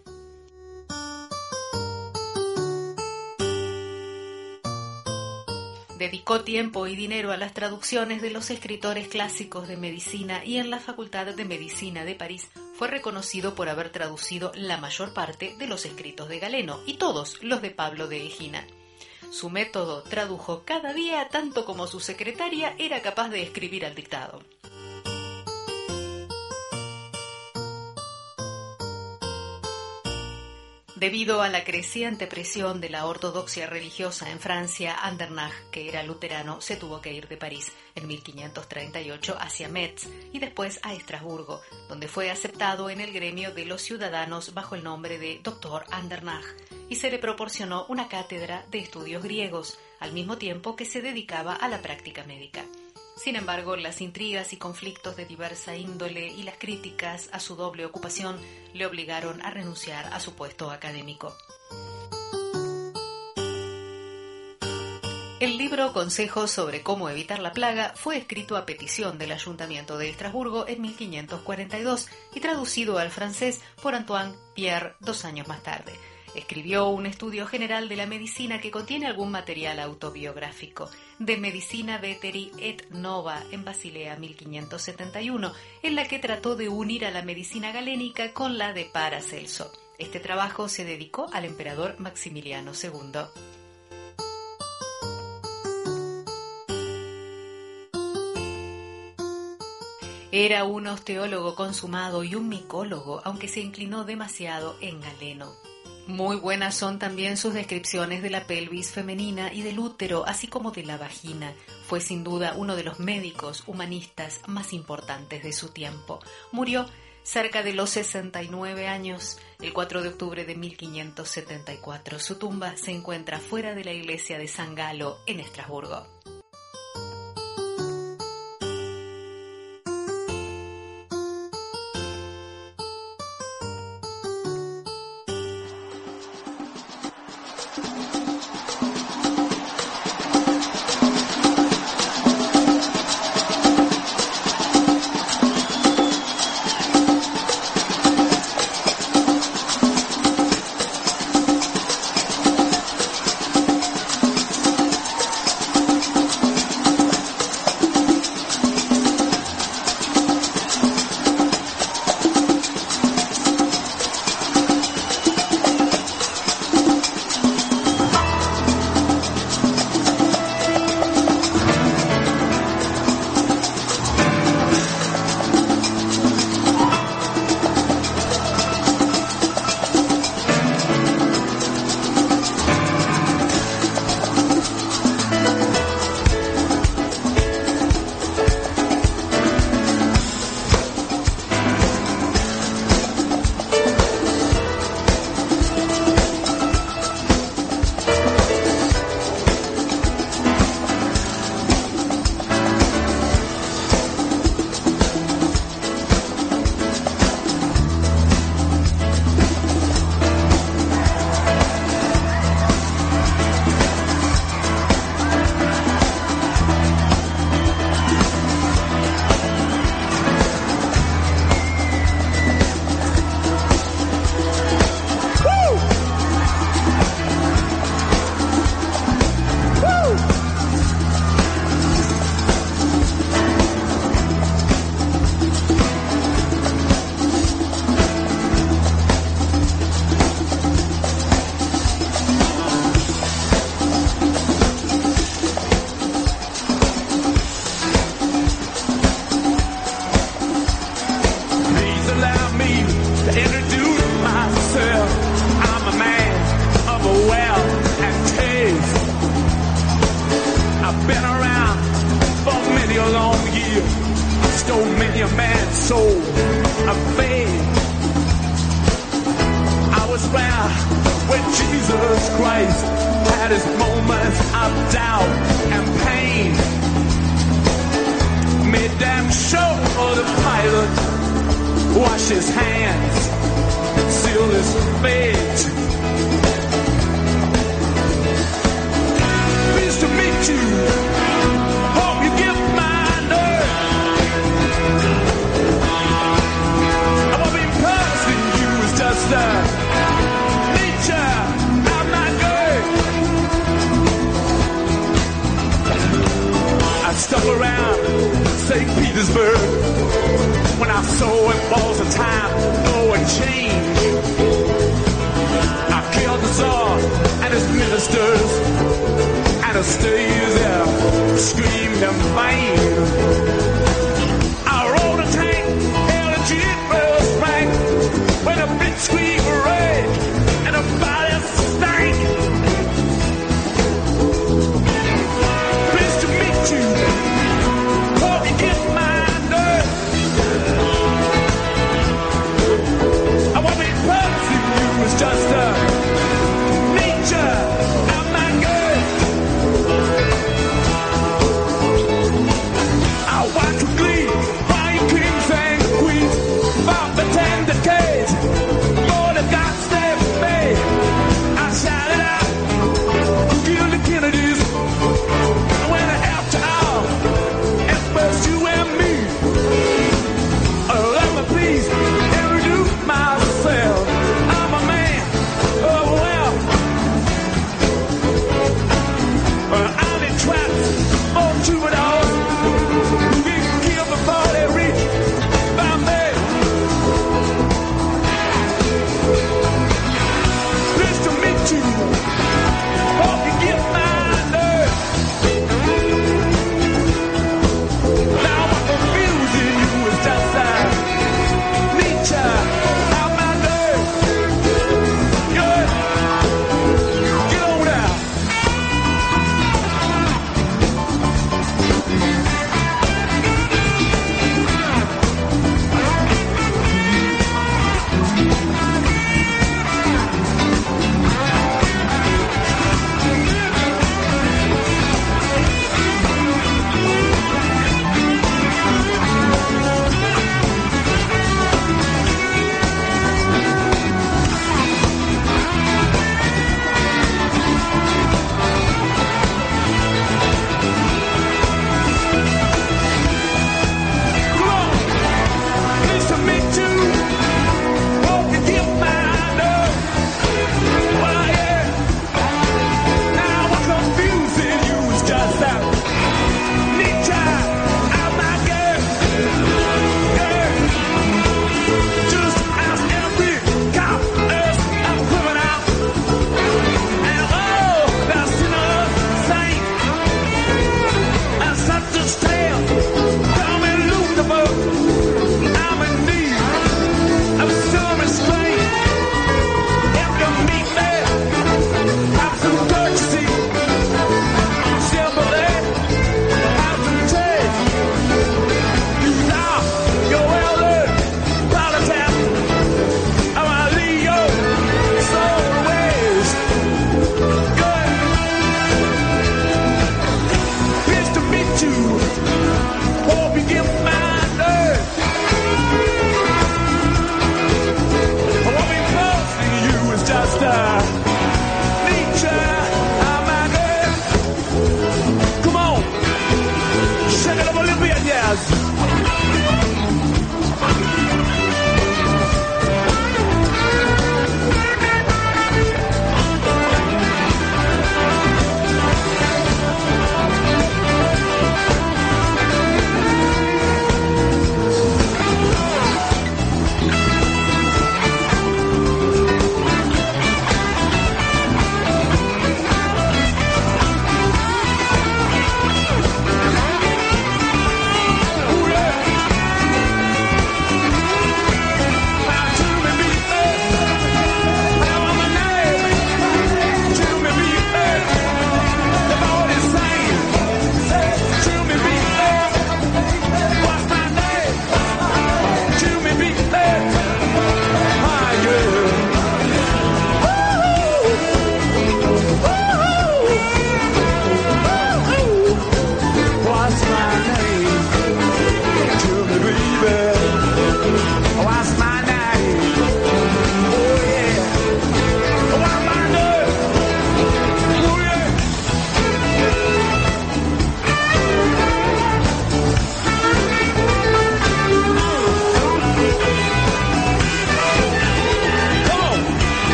Dedicó tiempo y dinero a las traducciones de los escritores clásicos de medicina y en la Facultad de Medicina de París fue reconocido por haber traducido la mayor parte de los escritos de Galeno y todos los de Pablo de Egina. Su método tradujo cada día tanto como su secretaria era capaz de escribir al dictado. Debido a la creciente presión de la ortodoxia religiosa en Francia, Andernach, que era luterano, se tuvo que ir de París en 1538 hacia Metz y después a Estrasburgo, donde fue aceptado en el gremio de los ciudadanos bajo el nombre de Dr. Andernach y se le proporcionó una cátedra de estudios griegos, al mismo tiempo que se dedicaba a la práctica médica. Sin embargo, las intrigas y conflictos de diversa índole y las críticas a su doble ocupación le obligaron a renunciar a su puesto académico. El libro Consejos sobre cómo evitar la plaga fue escrito a petición del Ayuntamiento de Estrasburgo en 1542 y traducido al francés por Antoine Pierre 2 años más tarde. Escribió un estudio general de la medicina que contiene algún material autobiográfico, De Medicina Veteri et Nova en Basilea 1571, en la que trató de unir a la medicina galénica con la de Paracelso. Este trabajo se dedicó al emperador Maximiliano II. Era un osteólogo consumado y un micólogo, aunque se inclinó demasiado en Galeno. Muy buenas son también sus descripciones de la pelvis femenina y del útero, así como de la vagina. Fue sin duda uno de los médicos humanistas más importantes de su tiempo. Murió cerca de los 69 años, el 4 de octubre de 1574. Su tumba se encuentra fuera de la iglesia de San Galo, en Estrasburgo.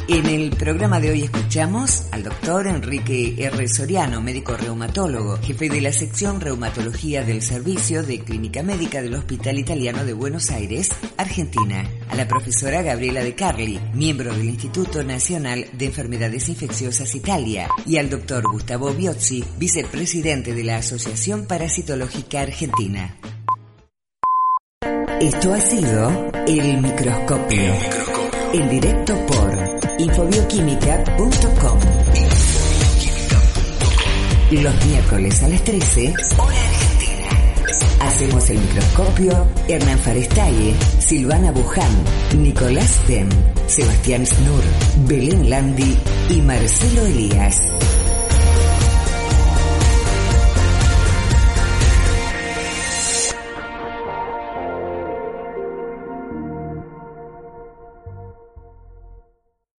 En el programa de hoy escuchamos al doctor Enrique R. Soriano, médico reumatólogo, jefe de la sección Reumatología del Servicio de Clínica Médica del Hospital Italiano de Buenos Aires, Argentina. A la profesora Gabriela De Carli, miembro del Instituto Nacional de Enfermedades Infecciosas Italia. Y al doctor Gustavo Biozzi, vicepresidente de la Asociación Parasitológica Argentina. Esto ha sido El Microscopio. En directo por infobioquímica.com. Los miércoles a las 13, hora argentina. Hacemos El Microscopio Hernán Farestalle, Silvana Buján, Nicolás Tem, Sebastián Snur, Belén Landi y Marcelo Elías.